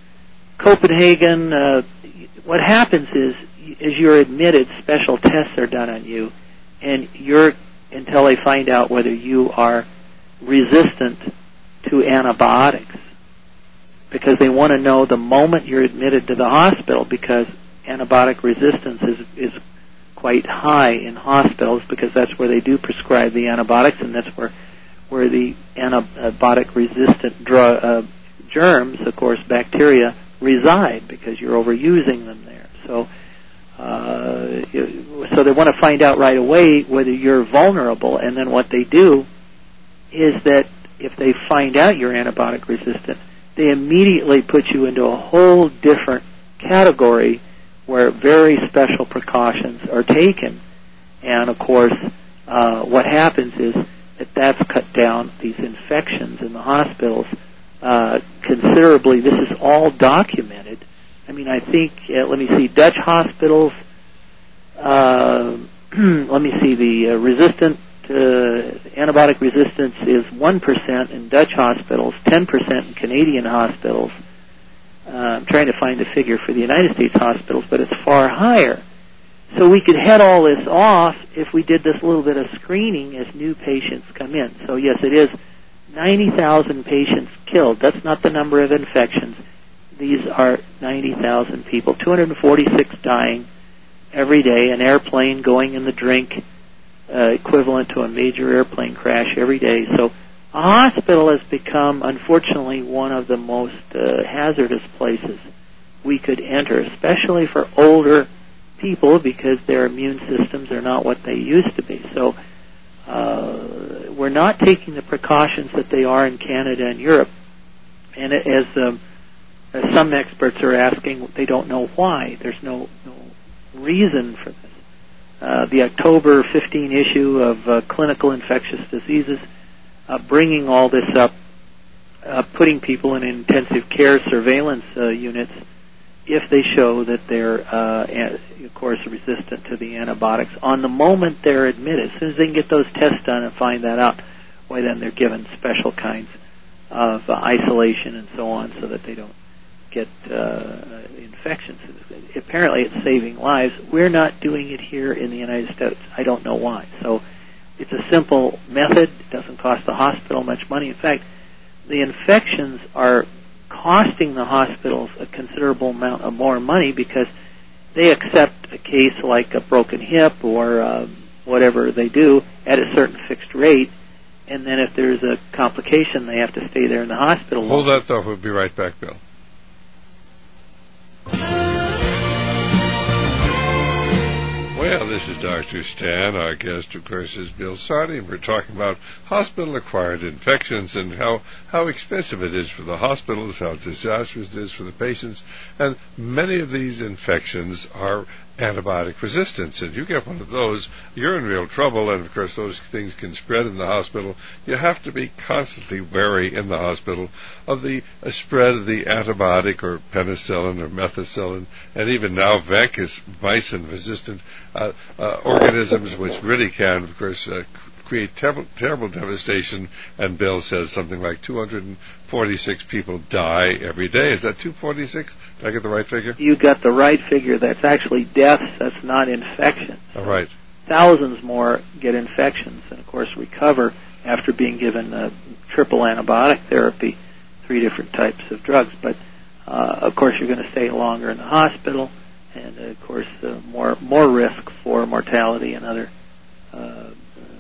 C: Copenhagen, uh, what happens is, as you're admitted, special tests are done on you, and you're until they find out whether you are resistant to antibiotics, because they want to know the moment you're admitted to the hospital, because antibiotic resistance is is quite high in hospitals, because that's where they do prescribe the antibiotics, and that's where where the antibiotic resistant drug uh, germs, of course, bacteria, reside, because you're overusing them there. So, uh, so they want to find out right away whether you're vulnerable, and then what they do is that if they find out you're antibiotic resistant, they immediately put you into a whole different category where very special precautions are taken. And of course, uh, what happens is that that's cut down these infections in the hospitals Uh, considerably. This is all documented. I mean, I think, uh, let me see, Dutch hospitals, uh, let me see, the uh, resistant, uh, antibiotic resistance is one percent in Dutch hospitals, ten percent in Canadian hospitals. Uh, I'm trying to find the figure for the United States hospitals, but it's far higher. So we could head all this off if we did this little bit of screening as new patients come in. So yes, it is ninety thousand patients killed. That's not the number of infections. These are ninety thousand people, two hundred forty-six dying every day, an airplane going in the drink, uh, equivalent to a major airplane crash every day. So a hospital has become, unfortunately, one of the most uh, hazardous places we could enter, especially for older people, because their immune systems are not what they used to be. So uh, we're not taking the precautions that they are in Canada and Europe. And as, um, as some experts are asking, they don't know why. There's no, no reason for this. Uh, the October fifteenth issue of uh, Clinical Infectious Diseases, uh, bringing all this up, uh, putting people in intensive care surveillance uh, units if they show that they're, uh, of course, resistant to the antibiotics on the moment they're admitted. As soon as they can get those tests done and find that out, why then they're given special kinds of uh, isolation and so on so that they don't get uh, infections. Apparently it's saving lives. We're not doing it here in the United States. I don't know why. So it's a simple method. It doesn't cost the hospital much money. In fact, the infections are costing the hospitals a considerable amount of more money because they accept a case like a broken hip or uh, whatever they do at a certain fixed rate, and then if there's a complication, they have to stay there in the hospital.
B: Hold that thought. We'll be right back, Bill. Well, this is Doctor Stan. Our guest, of course, is Bill Sardi, and we're talking about hospital-acquired infections and how, how expensive it is for the hospitals, how disastrous it is for the patients. And many of these infections are antibiotic resistance. And you get one of those, you're in real trouble, and of course those things can spread in the hospital. You have to be constantly wary in the hospital of the uh, spread of the antibiotic or penicillin or methicillin, and even now vancomycin-resistant uh, uh, organisms, which really can, of course, uh, create terrible, terrible devastation. And Bill says something like two hundred forty-six people die every day. Is that two hundred forty-six? Did I get the right figure?
C: You got the right figure. That's actually deaths. That's not infections.
B: All right.
C: Thousands more get infections and, of course, recover after being given uh, triple antibiotic therapy, three different types of drugs. But, uh, of course, you're going to stay longer in the hospital, and, uh, of course, uh, more more risk for mortality and other uh,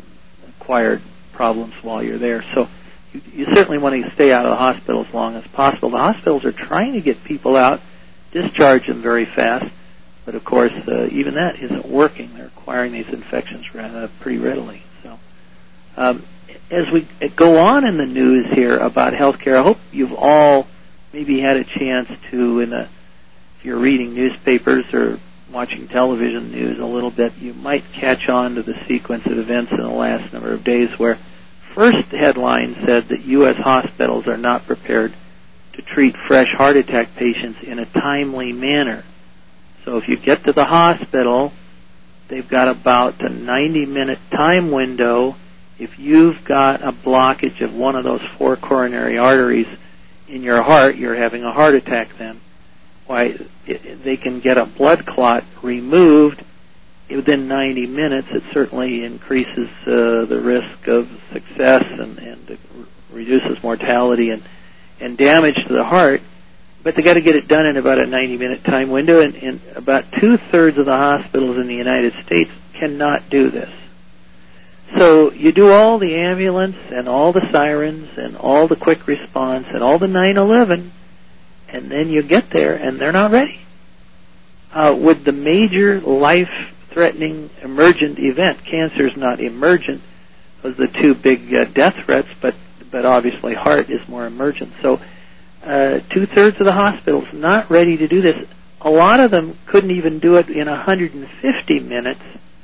C: acquired problems while you're there. So you, you certainly want to stay out of the hospital as long as possible. The hospitals are trying to get people out, discharge them very fast, but of course uh, even that isn't working. They're acquiring these infections uh, pretty readily. So um, as we go on in the news here about healthcare, I hope you've all maybe had a chance to, in a, if you're reading newspapers or watching television news a little bit, you might catch on to the sequence of events in the last number of days where first headline said that U S hospitals are not prepared to treat fresh heart attack patients in a timely manner. So if you get to the hospital, they've got about a ninety-minute time window. If you've got a blockage of one of those four coronary arteries in your heart, you're having a heart attack then. Why, it, they can get a blood clot removed within ninety minutes. It certainly increases uh, the risk of success and, and it reduces mortality and, and damage to the heart. But they got to get it done in about a ninety-minute time window, and, and about two-thirds of the hospitals in the United States cannot do this. So you do all the ambulance and all the sirens and all the quick response and all the nine eleven, and then you get there and they're not ready. Uh, with the major life-threatening emergent event, cancer is not emergent, those are the two big uh, death threats, but but obviously heart is more emergent. So uh, two-thirds of the hospitals not ready to do this. A lot of them couldn't even do it in one hundred fifty minutes.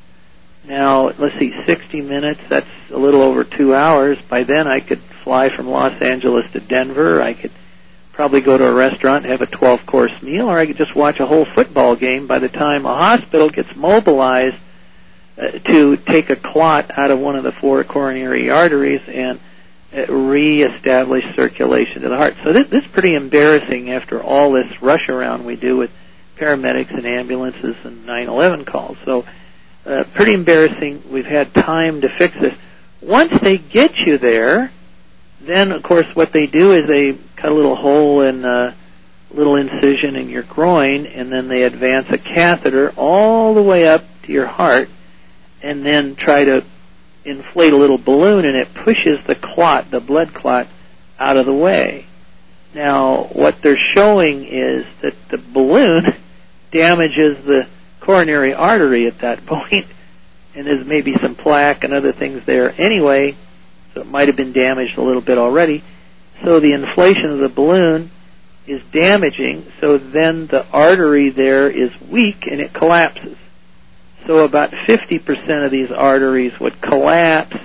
C: Now, let's see, sixty minutes, that's a little over two hours. By then I could fly from Los Angeles to Denver. I could probably go to a restaurant and have a twelve-course meal, or I could just watch a whole football game by the time a hospital gets mobilized uh, to take a clot out of one of the four coronary arteries and uh, reestablish circulation to the heart. So this, this is pretty embarrassing after all this rush around we do with paramedics and ambulances and nine eleven calls. So uh, pretty embarrassing. We've had time to fix this. Once they get you there, then, of course, what they do is they cut a little hole in a little incision in your groin, and then they advance a catheter all the way up to your heart and then try to inflate a little balloon, and it pushes the clot, the blood clot, out of the way. Now, what they're showing is that the balloon damages the coronary artery at that point, and there's maybe some plaque and other things there anyway, so it might have been damaged a little bit already. So the inflation of the balloon is damaging, so then the artery there is weak and it collapses. So about fifty percent of these arteries would collapse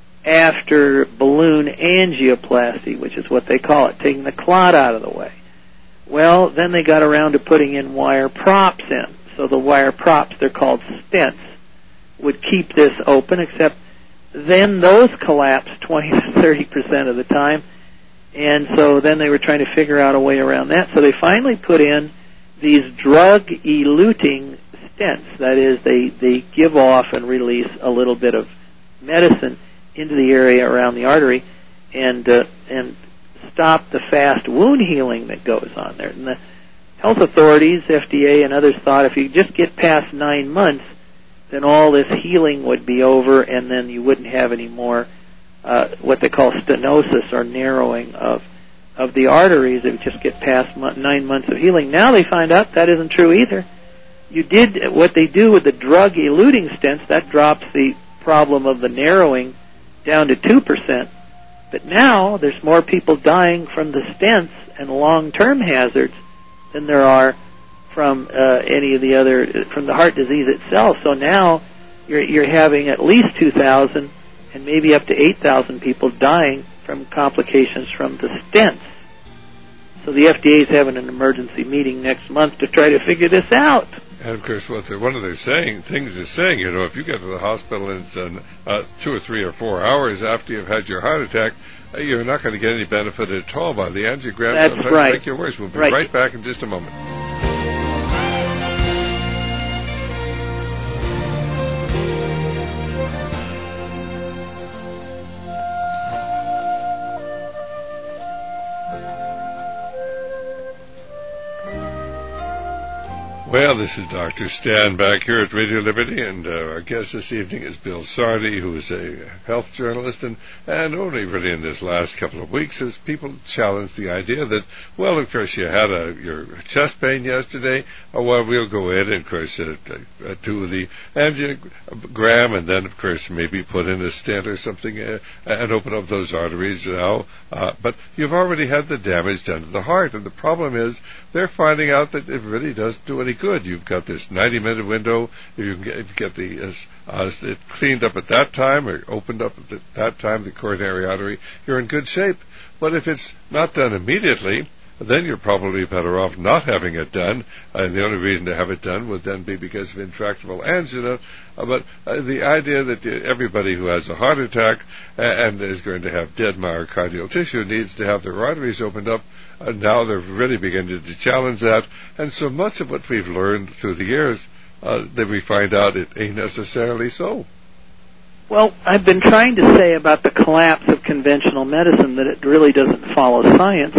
C: after balloon angioplasty, which is what they call it, taking the clot out of the way. Well, then they got around to putting in wire props in. So the wire props, they're called stents, would keep this open, except then those collapse twenty to thirty percent of the time. And so then they were trying to figure out a way around that. So they finally put in these drug-eluting stents. That is, they, they give off and release a little bit of medicine into the area around the artery and uh, and stop the fast wound healing that goes on there. And the health authorities, F D A and others, thought if you just get past nine months, then all this healing would be over, and then you wouldn't have any more uh, what they call stenosis, or narrowing of of the arteries. If you just get past mo- nine months of healing. Now they find out that isn't true either. You did what they do with the drug-eluting stents, that drops the problem of the narrowing down to two percent. But now there's more people dying from the stents and long-term hazards than there are from uh, any of the other, from the heart disease itself. So now you're, you're having at least two thousand and maybe up to eight thousand people dying from complications from the stents. So the F D A is having an emergency meeting next month to try to figure this out.
B: And of course, what they're, one of their saying things is saying, you know, if you get to the hospital and it's uh, uh, two or three or four hours after you've had your heart attack, uh, you're not going to get any benefit at all by the angiogram.
C: That's
B: sometimes
C: right.
B: make you worse. We'll be
C: right.
B: right back in just a moment. Well, this is Doctor Stan back here at Radio Liberty, and uh, our guest this evening is Bill Sardi, who is a health journalist, and, and only really in this last couple of weeks has people challenged the idea that, well, of course, you had a, your chest pain yesterday, oh, well, we'll go in and, of course, uh, uh, do the angiogram, and then, of course, maybe put in a stent or something uh, and open up those arteries now. Uh, but you've already had the damage done to the heart, and the problem is they're finding out that it really doesn't do any good. You've got this ninety-minute window. If you can get, if you get the uh, uh, it cleaned up at that time or opened up at the, that time, the coronary artery, you're in good shape. But if it's not done immediately, then you're probably better off not having it done. And the only reason to have it done would then be because of intractable angina. Uh, but uh, the idea that uh, everybody who has a heart attack uh, and is going to have dead myocardial tissue needs to have their arteries opened up, uh, now they're really beginning to challenge that. And so much of what we've learned through the years, uh, that we find out it ain't necessarily so.
C: Well, I've been trying to say about the collapse of conventional medicine that it really doesn't follow science.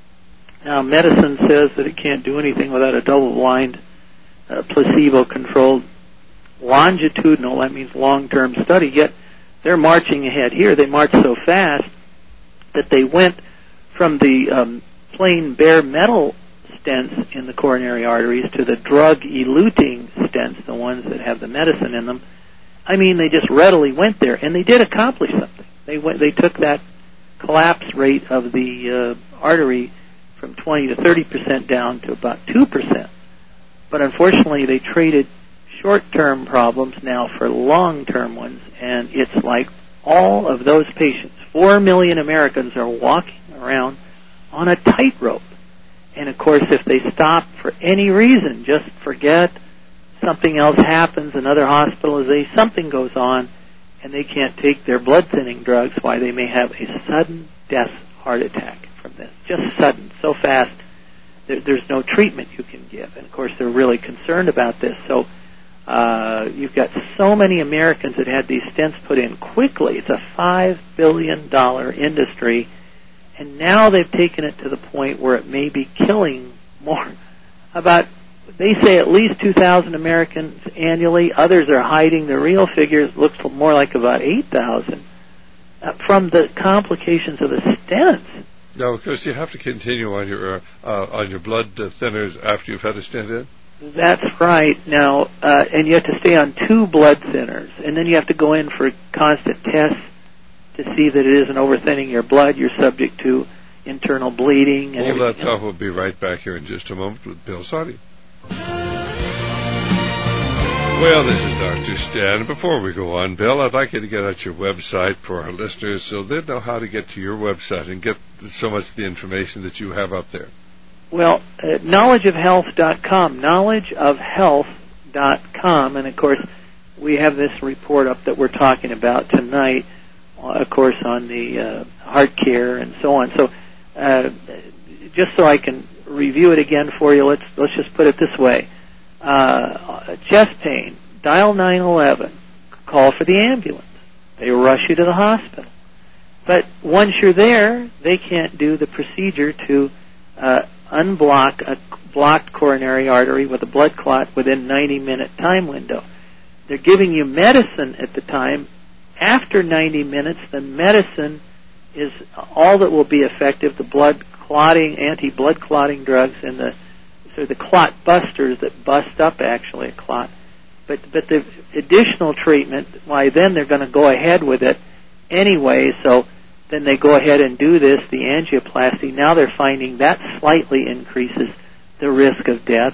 C: Now, medicine says that it can't do anything without a double-blind, uh, placebo-controlled, longitudinal, that means long-term study, yet they're marching ahead here. They march so fast that they went from the um, plain bare metal stents in the coronary arteries to the drug-eluting stents, the ones that have the medicine in them. I mean, they just readily went there, and they did accomplish something. They went, they took that collapse rate of the uh, artery from twenty to thirty percent down to about two percent. But unfortunately, they traded short-term problems now for long-term ones, and it's like all of those patients, four million Americans, are walking around on a tightrope. And of course, if they stop for any reason, just forget, something else happens, another hospitalization, something goes on, and they can't take their blood-thinning drugs, why they may have a sudden death heart attack from this. Just sudden, so fast, there, there's no treatment you can give. And of course, they're really concerned about this. So uh, you've got so many Americans that had these stents put in quickly. It's a five billion dollars industry. And now they've taken it to the point where it may be killing more. About, they say at least two thousand Americans annually. Others are hiding the real figures. Looks more like about eight thousand uh, from the complications of the stents.
B: Now, of course, you have to continue on your uh, uh, on your blood uh, thinners after you've had a stent in.
C: That's right. Now, uh, and you have to stay on two blood thinners, and then you have to go in for constant tests to see that it isn't overthinning your blood. You're subject to internal bleeding. And
B: all that
C: else.
B: talk will be right back here in just a moment with Bill Sardi. Well, this is Doctor Stan. Before we go on, Bill, I'd like you to get out your website for our listeners so they know how to get to your website and get so much of the information that you have up there.
C: Well, uh, knowledge of health dot com, knowledge of health dot com, and of course, we have this report up that we're talking about tonight, of course, on the uh, heart care and so on. So, uh, just so I can review it again for you, let's let's just put it this way: uh, chest pain, dial nine one one, call for the ambulance. They rush you to the hospital. But once you're there, they can't do the procedure to uh, unblock a blocked coronary artery with a blood clot within ninety minute time window. They're giving you medicine at the time. After ninety minutes, the medicine is all that will be effective. The blood clotting, anti-blood clotting drugs, and the so the clot busters that bust up actually a clot. But but the additional treatment, why then they're going to go ahead with it anyway. So then they go ahead and do this, the angioplasty. Now they're finding that slightly increases the risk of death.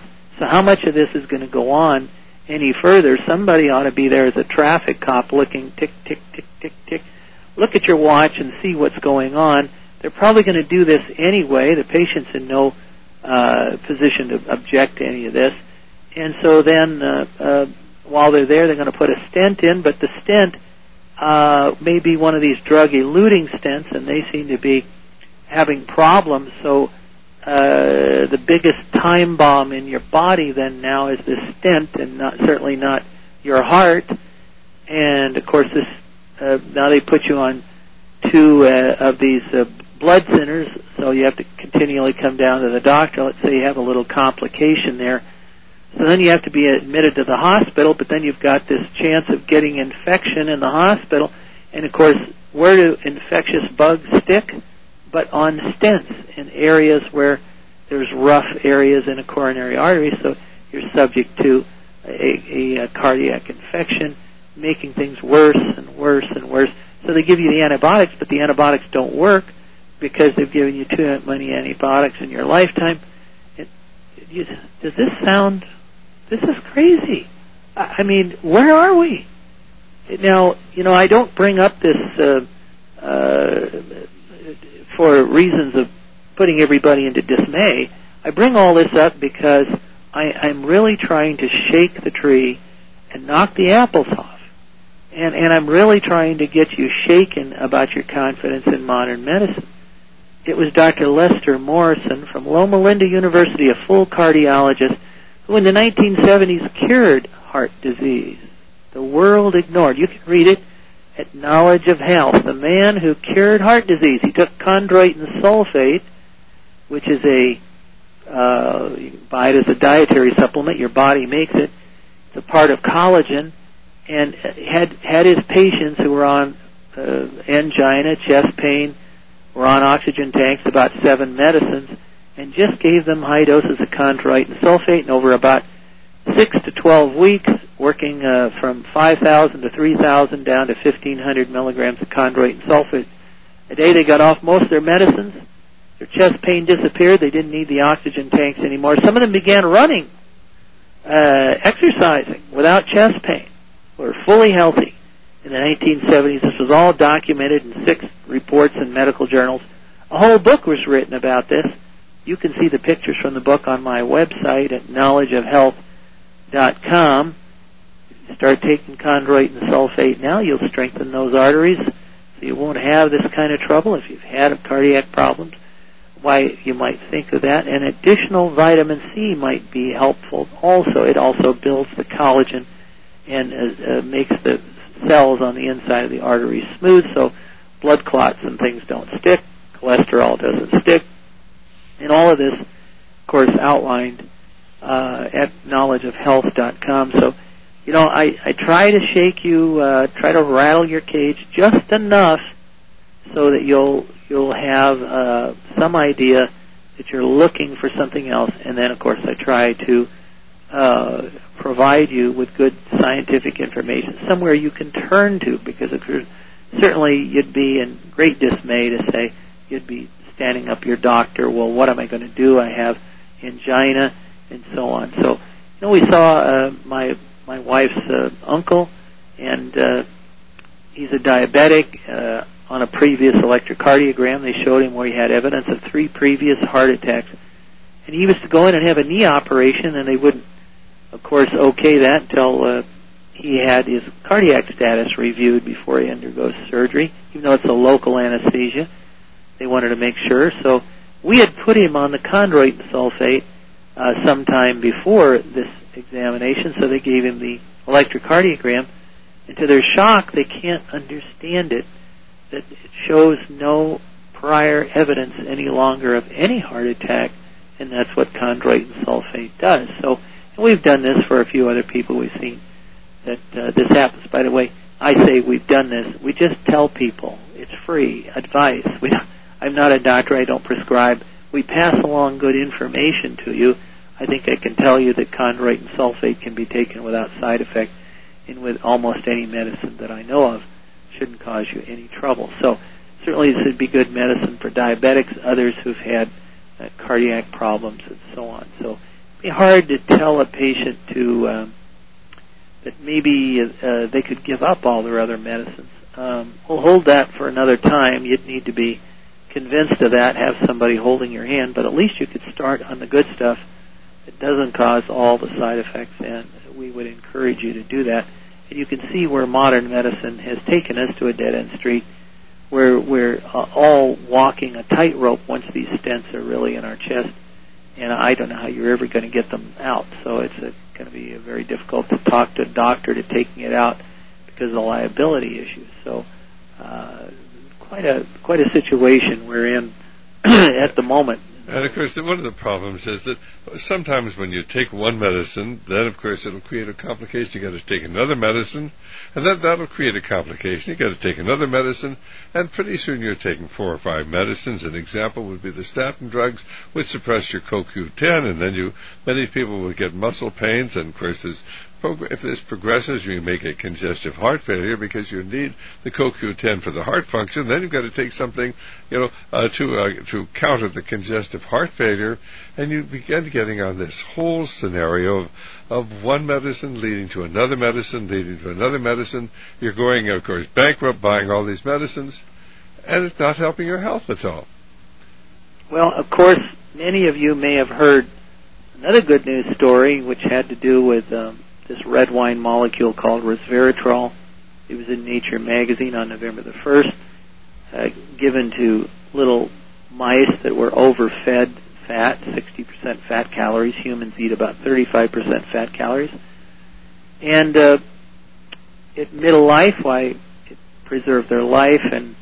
C: So how much of this is going to go on any further? Somebody ought to be there as a traffic cop looking tick, tick, tick, tick, tick. Look at your watch and see what's going on. They're probably going to do this anyway. The patient's in no uh, position to object to any of this. And so then uh, uh, while they're there, they're going to put a stent in, but the stent uh, may be one of these drug-eluting stents, and they seem to be having problems. So uh, the biggest time bomb in your body then now is this stent, and not certainly not your heart. And, of course, this uh, now they put you on two uh, of these uh, blood thinners, so you have to continually come down to the doctor. Let's say you have a little complication there. So then you have to be admitted to the hospital, but then you've got this chance of getting infection in the hospital. And, of course, where do infectious bugs stick? But on stents in areas where there's rough areas in a coronary artery, so you're subject to a, a, a cardiac infection, making things worse and worse and worse. So they give you the antibiotics, but the antibiotics don't work because they've given you too many antibiotics in your lifetime. It, you, does this sound... This is crazy. I mean, where are we? Now, you know, I don't bring up this uh, uh, for reasons of putting everybody into dismay. I bring all this up because I, I'm really trying to shake the tree and knock the apples off. And, and I'm really trying to get you shaken about your confidence in modern medicine. It was Doctor Lester Morrison from Loma Linda University, a full cardiologist, who in the nineteen seventies cured heart disease. The world ignored. You can read it at Knowledge of Health. The man who cured heart disease. He took chondroitin sulfate, which is a, uh, you can buy it as a dietary supplement. Your body makes it. It's a part of collagen. And had, had his patients who were on uh, angina, chest pain, were on oxygen tanks, about seven medicines, and just gave them high doses of chondroitin sulfate, and over about six to twelve weeks, working uh, from five thousand to three thousand down to fifteen hundred milligrams of chondroitin sulfate a day. They got off most of their medicines. Their chest pain disappeared. They didn't need the oxygen tanks anymore. Some of them began running, uh, exercising without chest pain, were fully healthy in the nineteen seventies. This was all documented in six reports in medical journals. A whole book was written about this. You can see the pictures from the book on my website at knowledge of health dot com. Start taking chondroitin sulfate now. You'll strengthen those arteries so you won't have this kind of trouble. If you've had cardiac problems, why you might think of that. And additional vitamin C might be helpful also. It also builds the collagen and uh, uh, makes the cells on the inside of the arteries smooth so blood clots and things don't stick. Cholesterol doesn't stick. And all of this, of course, outlined uh, at knowledge of health dot com. So, you know, I, I try to shake you, uh, try to rattle your cage just enough so that you'll you'll have uh, some idea that you're looking for something else. And then, of course, I try to uh, provide you with good scientific information, somewhere you can turn to, because if you're, certainly you'd be in great dismay to say you'd be standing up your doctor, well, what am I going to do? I have angina, and so on. So, you know, we saw uh, my my wife's uh, uncle, and uh, he's a diabetic. Uh, on a previous electrocardiogram, they showed him where he had evidence of three previous heart attacks. And he was to go in and have a knee operation, and they wouldn't, of course, okay that until uh, he had his cardiac status reviewed before he undergoes surgery, even though it's a local anesthesia. They wanted to make sure. So we had put him on the chondroitin sulfate uh, sometime before this examination, so they gave him the electrocardiogram. And to their shock, they can't understand it, that it shows no prior evidence any longer of any heart attack, and that's what chondroitin sulfate does. So we've done this for a few other people. We've seen that uh, this happens. By the way, I say we've done this. We just tell people. It's free advice. We don't, I'm not a doctor. I don't prescribe. We pass along good information to you. I think I can tell you that chondroitin sulfate can be taken without side effect and with almost any medicine that I know of. Shouldn't cause you any trouble. So certainly this would be good medicine for diabetics, others who've had uh, cardiac problems, and so on. So be hard to tell a patient to um, that maybe uh, they could give up all their other medicines. Um, we'll hold that for another time. You'd need to be convinced of that, have somebody holding your hand, but at least you could start on the good stuff that doesn't cause all the side effects, and we would encourage you to do that. And you can see where modern medicine has taken us to a dead-end street, where we're uh, all walking a tightrope once these stents are really in our chest, and I don't know how you're ever going to get them out. So it's going to be very difficult to talk to a doctor to taking it out because of the liability issues. So uh, quite a quite a situation we're in at the moment.
B: And, of course, one of the problems is that sometimes when you take one medicine, then, of course, it'll create a complication. You've got to take another medicine, and then that'll create a complication. You've got to take another medicine, and pretty soon you're taking four or five medicines. An example would be the statin drugs, which suppress your C O Q ten, and then you many people will get muscle pains, and, of course, there's if this progresses, you may get congestive heart failure because you need the C O Q ten for the heart function. Then you've got to take something, you know, uh, to uh, to counter the congestive heart failure, and you begin getting on this whole scenario of of one medicine leading to another medicine, leading to another medicine. You're going, of course, bankrupt buying all these medicines, and it's not helping your health at all.
C: Well, of course, many of you may have heard another good news story, which had to do with Um, this red wine molecule called resveratrol. It was in Nature magazine on November the first, uh, given to little mice that were overfed fat, sixty percent fat calories. Humans eat about thirty-five percent fat calories. And uh, at middle life, why, it preserved their life, and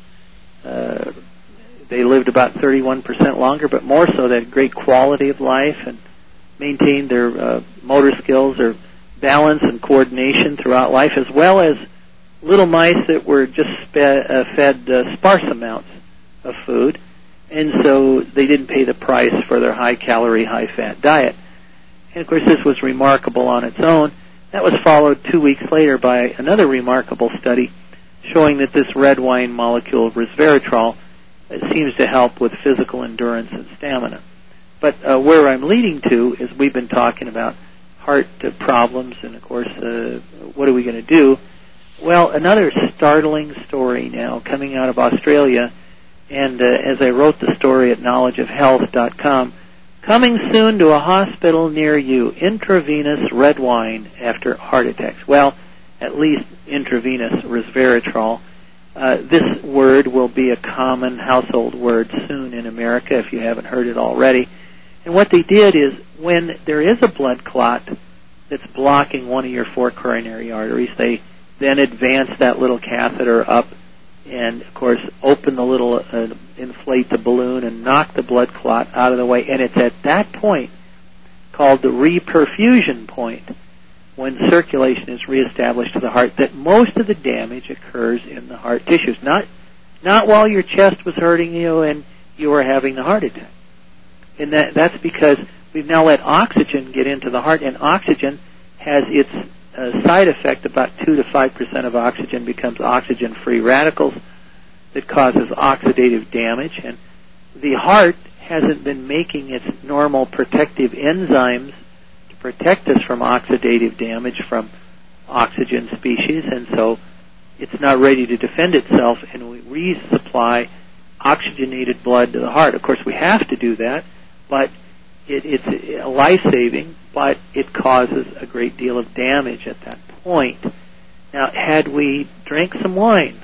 C: uh, they lived about thirty-one percent longer, but more so, they had great quality of life and maintained their uh, motor skills, their balance and coordination throughout life, as well as little mice that were just spe- uh, fed uh, sparse amounts of food, and so they didn't pay the price for their high-calorie, high-fat diet. And, of course, this was remarkable on its own. That was followed two weeks later by another remarkable study showing that this red wine molecule, resveratrol, uh, seems to help with physical endurance and stamina. But uh, where I'm leading to is we've been talking about heart uh, problems, and of course, uh, what are we going to do? Well, another startling story now coming out of Australia, and uh, as I wrote the story at knowledge of health dot com, coming soon to a hospital near you, intravenous red wine after heart attacks. Well, at least intravenous resveratrol. Uh, this word will be a common household word soon in America if you haven't heard it already. And what they did is, when there is a blood clot that's blocking one of your four coronary arteries, they then advance that little catheter up and, of course, open the little, uh, inflate the balloon and knock the blood clot out of the way. And it's at that point, called the reperfusion point, when circulation is reestablished to the heart, that most of the damage occurs in the heart tissues. Not, not while your chest was hurting you and you were having the heart attack. And that, that's because we've now let oxygen get into the heart, and oxygen has its uh, side effect. About two to five percent of oxygen becomes oxygen-free radicals that causes oxidative damage, and the heart hasn't been making its normal protective enzymes to protect us from oxidative damage from oxygen species, and so it's not ready to defend itself, and we resupply oxygenated blood to the heart. Of course, we have to do that, but it, it's life-saving, but it causes a great deal of damage at that point. Now, had we drank some wine,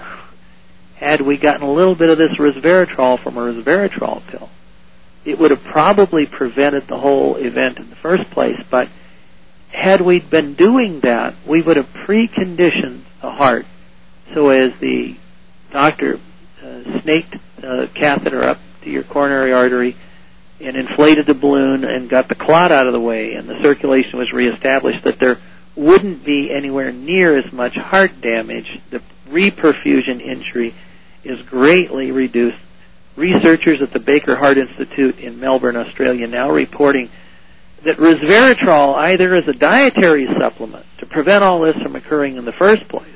C: had we gotten a little bit of this resveratrol from a resveratrol pill, it would have probably prevented the whole event in the first place, but had we been doing that, we would have preconditioned the heart so as the doctor uh, snaked the catheter up to your coronary artery and inflated the balloon and got the clot out of the way, and the circulation was reestablished, that there wouldn't be anywhere near as much heart damage. The reperfusion injury is greatly reduced. Researchers at the Baker Heart Institute in Melbourne, Australia, now reporting that resveratrol, either as a dietary supplement to prevent all this from occurring in the first place,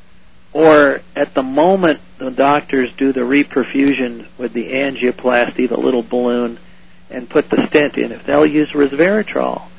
C: or at the moment the doctors do the reperfusion with the angioplasty, the little balloon, and put the stent in, if they'll use resveratrol,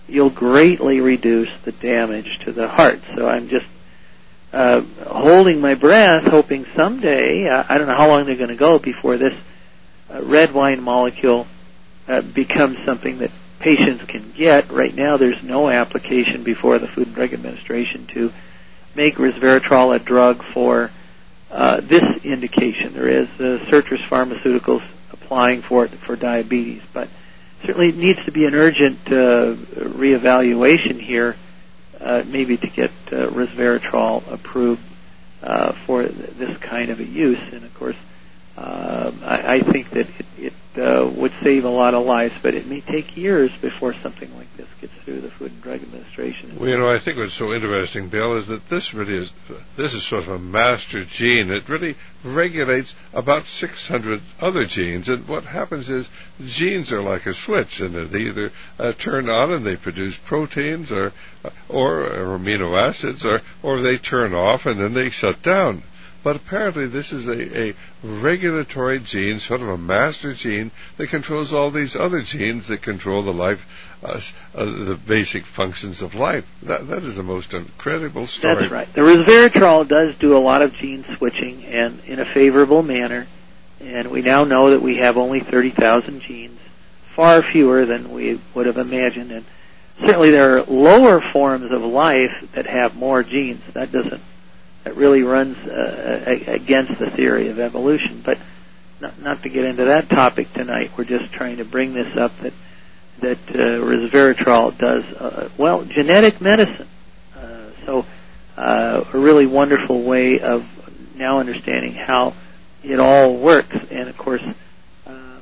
C: you'll greatly reduce the damage to the heart. So I'm just uh, holding my breath, hoping someday, uh, I don't know how long they're going to go before this uh, red wine molecule uh, becomes something that patients can get. Right now there's no application before the Food and Drug Administration to make resveratrol a drug for uh, this indication. There is uh, Citrus Pharmaceuticals applying for it for diabetes, but certainly it needs to be an urgent uh, reevaluation here, uh, maybe to get uh, resveratrol approved uh, for th- this kind of a use. And of course, uh, I, I think that it, it uh, would save a lot of lives, but it may take years before something like this gets through the Food and Drug Administration.
B: Well, you know, I think what's so interesting, Bill, is that this really is, this is sort of a master gene. It really regulates about six hundred other genes, and what happens is genes are like a switch, and they either uh, turn on and they produce proteins or, or, or amino acids, or, or they turn off and then they shut down. But apparently this is a, a regulatory gene, sort of a master gene, that controls all these other genes that control the life, uh, uh, the basic functions of life. That that is the most incredible story.
C: That's right. The resveratrol does do a lot of gene switching, and in a favorable manner. And we now know that we have only thirty thousand genes, far fewer than we would have imagined. And certainly there are lower forms of life that have more genes. That doesn't That really runs uh, against the theory of evolution. But not, not to get into that topic tonight, we're just trying to bring this up that that uh, resveratrol does, uh, well, genetic medicine. Uh, so uh, a really wonderful way of now understanding how it all works. And, of course, uh,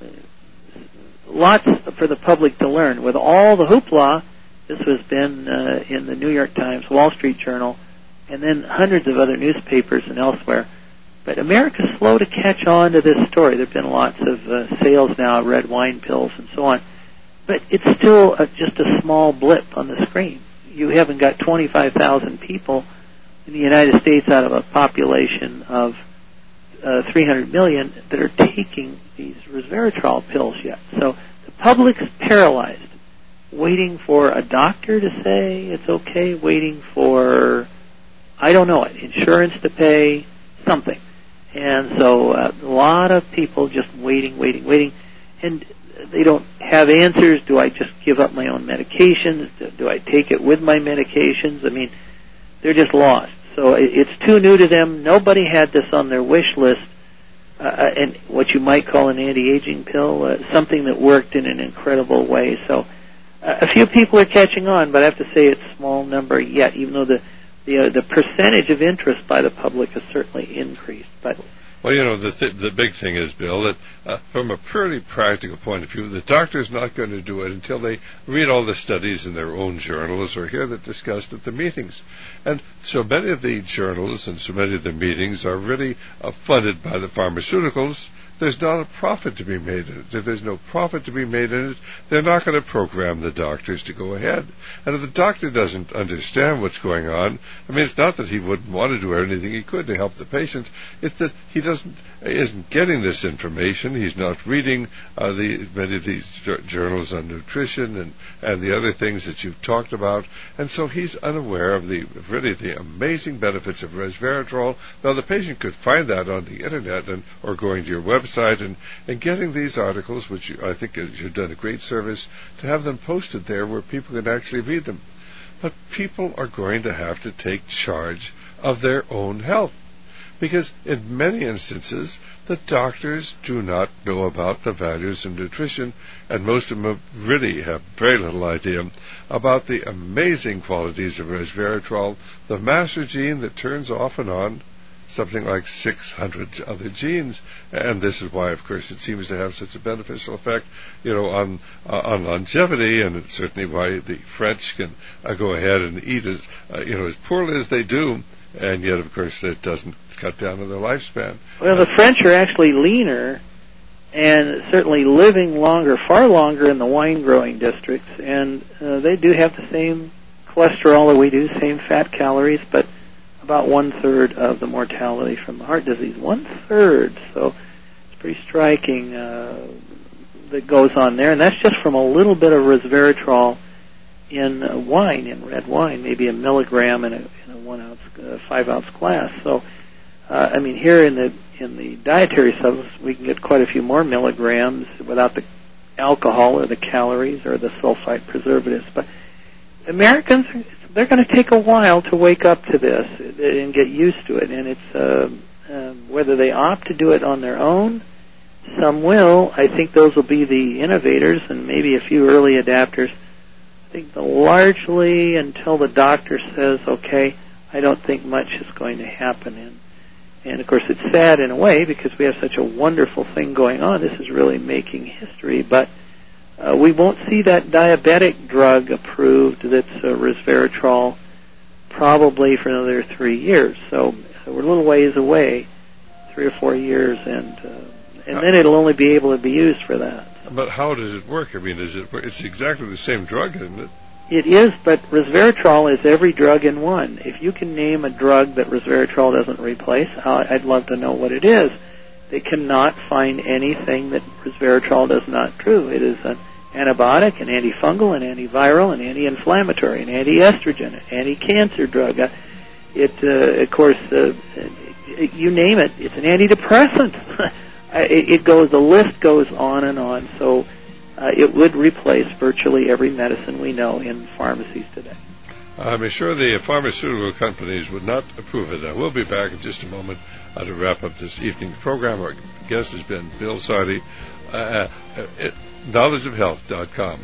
C: lots for the public to learn. With all the hoopla, this has been uh, in the New York Times, Wall Street Journal, and then hundreds of other newspapers and elsewhere. But America's slow to catch on to this story. There have been lots of uh, sales now of red wine pills and so on. But it's still a, just a small blip on the screen. You haven't got twenty-five thousand people in the United States out of a population of uh, three hundred million that are taking these resveratrol pills yet. So the public's paralyzed, waiting for a doctor to say it's okay, waiting for, I don't know it, insurance to pay, something. And so uh, a lot of people just waiting, waiting, waiting. And they don't have answers. Do I just give up my own medications? Do, do I take it with my medications? I mean, they're just lost. So it, it's too new to them. Nobody had this on their wish list. Uh, and what you might call an anti-aging pill, uh, something that worked in an incredible way. So uh, a few people are catching on, but I have to say it's a small number yet, even though the The, uh, the percentage of interest by the public has certainly increased. But
B: well, you know, the th- the big thing is, Bill, that uh, from a purely practical point of view, the doctor's not going to do it until they read all the studies in their own journals or hear that discussed at the meetings. And so many of the journals and so many of the meetings are really uh, funded by the pharmaceuticals. There's not a profit to be made in it. If there's no profit to be made in it, they're not going to program the doctors to go ahead. And if the doctor doesn't understand what's going on, I mean, it's not that he wouldn't want to do anything he could to help the patient. It's that he doesn't isn't getting this information. He's not reading uh, the many of these journals on nutrition and, and the other things that you've talked about. And so he's unaware of the really the amazing benefits of resveratrol. Now, the patient could find that on the Internet and or going to your website. Website and, and getting these articles, which you, I think you've done a great service, to have them posted there where people can actually read them. But people are going to have to take charge of their own health, because in many instances the doctors do not know about the values of nutrition, and most of them really have very little idea about the amazing qualities of resveratrol, the master gene that turns off and on something like six hundred other genes, and this is why, of course, it seems to have such a beneficial effect, you know, on uh, on longevity, and it's certainly why the French can uh, go ahead and eat as uh, you know as poorly as they do, and yet, of course, it doesn't cut down on their lifespan.
C: Well, the French are actually leaner, and certainly living longer, far longer in the wine-growing districts, and uh, they do have the same cholesterol that we do, same fat calories, but about one-third of the mortality from heart disease. One-third. So it's pretty striking uh, that goes on there. And that's just from a little bit of resveratrol in uh, wine, in red wine, maybe a milligram in a, in a one ounce, uh, five ounce glass. So, uh, I mean, here in the in the dietary supplements, we can get quite a few more milligrams without the alcohol or the calories or the sulfite preservatives. But Americans, they're going to take a while to wake up to this and get used to it. And it's uh, uh, whether they opt to do it on their own. Some will. I think those will be the innovators and maybe a few early adapters. I think the largely until the doctor says, okay, I don't think much is going to happen. And, and of course, it's sad in a way because we have such a wonderful thing going on. This is really making history. But uh, we won't see that diabetic drug approved that's uh, resveratrol probably for another three years. So, so we're a little ways away, three or four years, and uh, and then it'll only be able to be used for that.
B: But how does it work? I mean, is it? It's exactly the same drug, isn't it?
C: It is, but resveratrol is every drug in one. If you can name a drug that resveratrol doesn't replace, I'd love to know what it is. They cannot find anything that resveratrol does not do. It is an antibiotic, an antifungal, an antiviral, an anti-inflammatory, an anti-estrogen, an anti-cancer drug. It, uh, of course, uh, you name it, it's an antidepressant. it, it goes, the list goes on and on. So uh, it would replace virtually every medicine we know in pharmacies today.
B: I'm sure the pharmaceutical companies would not approve of that. We'll be back in just a moment uh, to wrap up this evening's program. Our guest has been Bill Sardi, uh, uh, at knowledge of health dot com.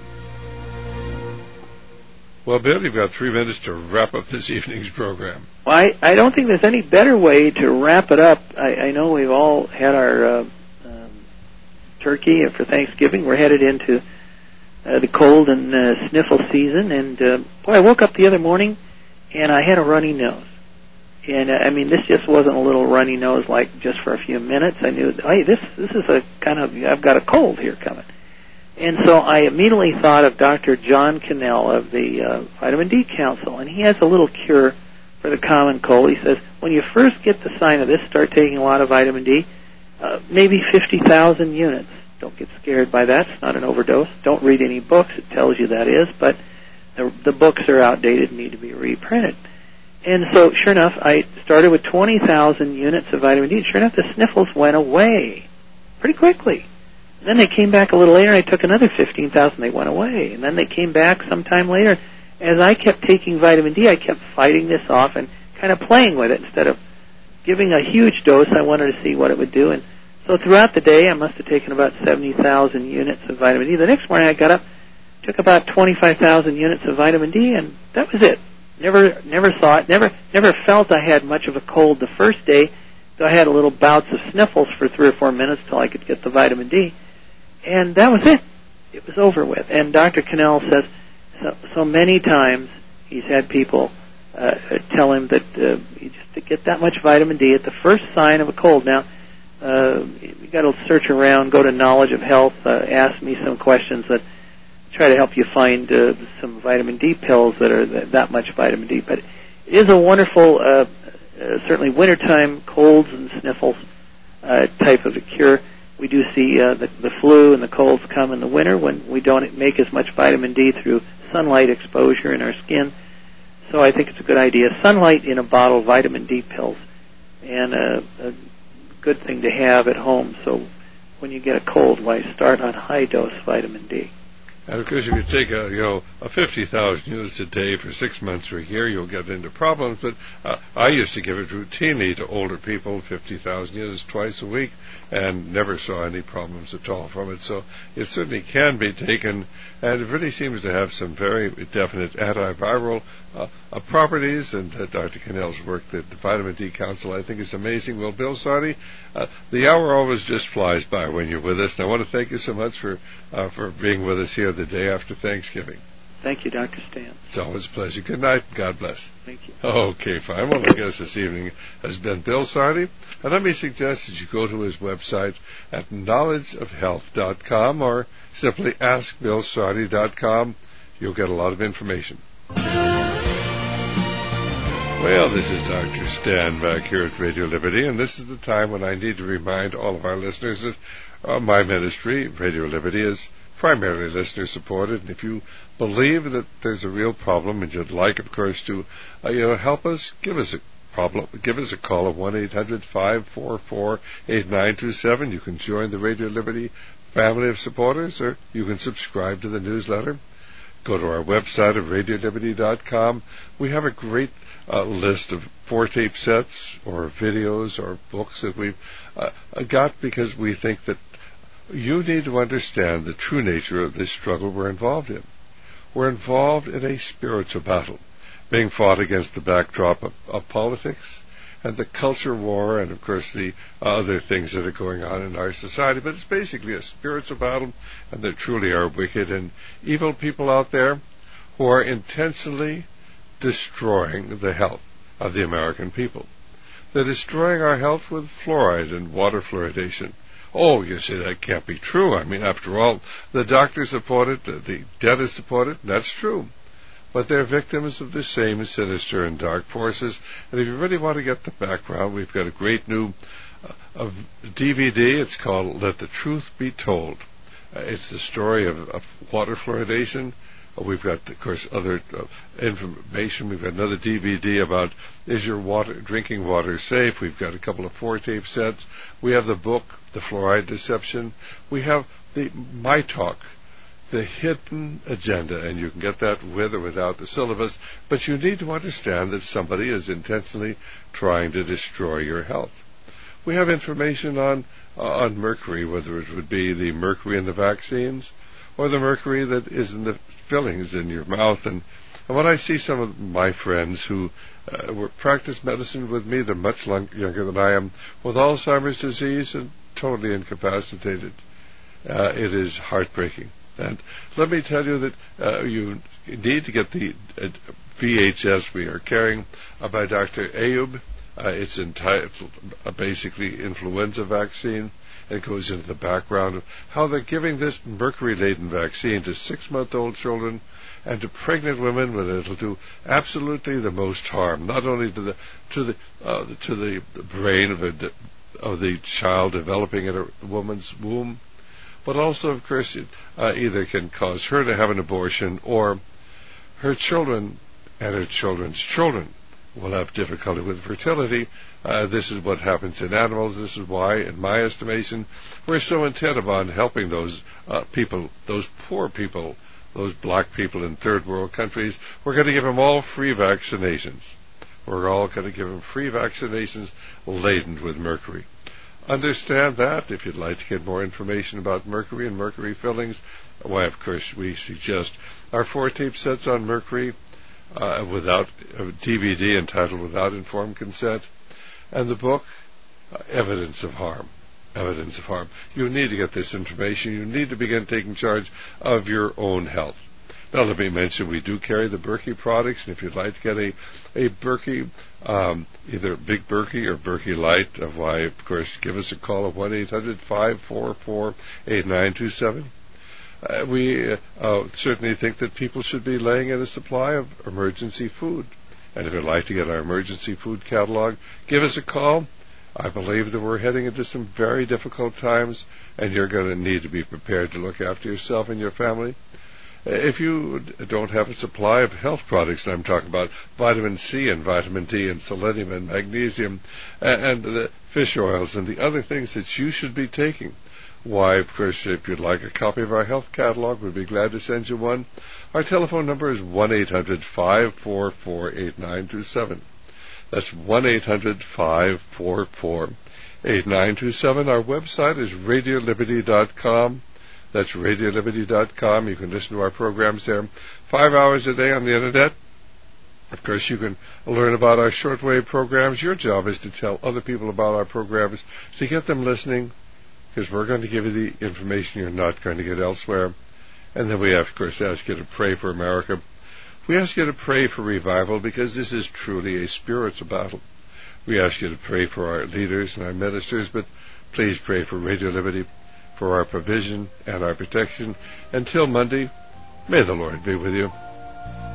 B: Well, Bill, you've got three minutes to wrap up this evening's program.
C: Well, I, I don't think there's any better way to wrap it up. I, I know we've all had our uh, um, turkey for Thanksgiving. We're headed into Uh, the cold and uh, sniffle season, and uh, boy, I woke up the other morning and I had a runny nose. And uh, I mean, this just wasn't a little runny nose like just for a few minutes. I knew, hey, this this is a kind of, I've got a cold here coming. And so I immediately thought of Doctor John Cannell of the uh, Vitamin D Council, and he has a little cure for the common cold. He says, when you first get the sign of this, start taking a lot of vitamin D, uh, maybe fifty thousand units. Don't get scared by that. It's not an overdose. Don't read any books. It tells you that is, but the, the books are outdated and need to be reprinted. And so, sure enough, I started with twenty thousand units of vitamin D. Sure enough, the sniffles went away pretty quickly. And then they came back a little later, and I took another fifteen thousand. They went away. And then they came back sometime later. As I kept taking vitamin D, I kept fighting this off and kind of playing with it. Instead of giving a huge dose, I wanted to see what it would do. And so throughout the day, I must have taken about seventy thousand units of vitamin D. The next morning, I got up, took about twenty-five thousand units of vitamin D, and that was it. Never, never saw it. Never, never felt I had much of a cold the first day. So I had a little bouts of sniffles for three or four minutes till I could get the vitamin D, and that was it. It was over with. And Doctor Cannell says so, so many times he's had people uh, tell him that uh, you just to get that much vitamin D at the first sign of a cold. Now, Uh, you got to search around, go to Knowledge of Health, uh, ask me some questions that try to help you find uh, some vitamin D pills that are th- that much vitamin D. But it is a wonderful, uh, uh, certainly wintertime colds and sniffles uh, type of a cure. We do see uh, the, the flu and the colds come in the winter when we don't make as much vitamin D through sunlight exposure in our skin. So I think it's a good idea. Sunlight in a bottle, vitamin D pills, and uh, a good thing to have at home. So when you get a cold, why start on high dose vitamin D?
B: And of course, if you take a you know a fifty thousand units a day for six months or a year, you'll get into problems. But uh, I used to give it routinely to older people, fifty thousand units twice a week, and never saw any problems at all from it. So it certainly can be taken, and it really seems to have some very definite antiviral uh, uh, properties. And uh, Doctor Cannell's work at the Vitamin D Council, I think, is amazing. Well, Bill Sardi, uh, the hour always just flies by when you're with us, and I want to thank you so much for uh, for being with us here the day after Thanksgiving.
C: Thank you, Doctor Stan.
B: It's always a pleasure. Good night. God bless.
C: Thank you.
B: Okay, fine. Well, my guest this evening has been Bill Sardi. And let me suggest that you go to his website at knowledge of health dot com or simply ask bill sardi dot com. You'll get a lot of information. Well, this is Doctor Stan back here at Radio Liberty, and this is the time when I need to remind all of our listeners that uh, my ministry, Radio Liberty, is primarily listener-supported. And if you believe that there's a real problem and you'd like, of course, to uh, you know, help us, give us a problem. Give us a call at one eight hundred five four four eight nine two seven. You can join the Radio Liberty family of supporters, or you can subscribe to the newsletter. Go to our website at radio liberty dot com. We have a great uh, list of four tape sets or videos or books that we've uh, got because we think that you need to understand the true nature of this struggle we're involved in. We're involved in a spiritual battle being fought against the backdrop of, of politics and the culture war and, of course, the uh, other things that are going on in our society. But it's basically a spiritual battle, and there truly are wicked and evil people out there who are intentionally destroying the health of the American people. They're destroying our health with fluoride and water fluoridation. Oh, you say that can't be true. I mean, after all, the doctors support it, the, the dentists support it, and that's true. But they're victims of the same sinister and dark forces. And if you really want to get the background, we've got a great new uh, D V D. It's called Let the Truth Be Told. Uh, it's the story of, of water fluoridation. Uh, we've got, of course, other uh, information. We've got another D V D about is your water, drinking water safe. We've got a couple of four-tape sets. We have the book, The Fluoride Deception. We have the My Talk, The Hidden Agenda, and you can get that with or without the syllabus, but you need to understand that somebody is intentionally trying to destroy your health. We have information on uh, on mercury, whether it would be the mercury in the vaccines or the mercury that is in the fillings in your mouth. And, and when I see some of my friends who uh, were practice medicine with me, they're much long, younger than I am, with Alzheimer's disease and totally incapacitated, uh, it is heartbreaking. And let me tell you that uh, you need to get the uh, V H S we are carrying uh, by Doctor Ayub. Uh, it's entitled uh, basically influenza vaccine. It goes into the background of how they're giving this mercury-laden vaccine to six-month-old children and to pregnant women, when it'll do absolutely the most harm, not only to the to the uh, to the brain of, a, of the child developing in a woman's womb, but also, of course, it uh, either can cause her to have an abortion or her children and her children's children will have difficulty with fertility. Uh, this is what happens in animals. This is why, in my estimation, we're so intent upon helping those uh, people, those poor people, those black people in third world countries. We're going to give them all free vaccinations. We're all going to give them free vaccinations laden with mercury. Understand that. If you'd like to get more information about mercury and mercury fillings, why, of course, we suggest our four-tape sets on mercury uh, without a D V D entitled Without Informed Consent, and the book, uh, Evidence of Harm. Evidence of Harm. You need to get this information. You need to begin taking charge of your own health. Now, let me mention, we do carry the Berkey products, and if you'd like to get a, a Berkey, um, either Big Berkey or Berkey Light, of why, of course, give us a call at one eight hundred five four four eight nine two seven. Uh, we uh, certainly think that people should be laying in a supply of emergency food. And if you'd like to get our emergency food catalog, give us a call. I believe that we're heading into some very difficult times, and you're going to need to be prepared to look after yourself and your family. If you don't have a supply of health products, and I'm talking about vitamin C and vitamin D and selenium and magnesium and the fish oils and the other things that you should be taking, why, of course, if you'd like a copy of our health catalog, we'd be glad to send you one. Our telephone number is one eight hundred five four four eight nine two seven. That's one eight hundred five four four eight nine two seven. Our website is radio liberty dot com. That's radio liberty dot com. You can listen to our programs there five hours a day on the Internet. Of course, you can learn about our shortwave programs. Your job is to tell other people about our programs, to get them listening, because we're going to give you the information you're not going to get elsewhere. And then we, have, of course, ask you to pray for America. We ask you to pray for revival, because this is truly a spiritual battle. We ask you to pray for our leaders and our ministers, but please pray for Radio Liberty, for our provision and our protection. Until Monday, may the Lord be with you.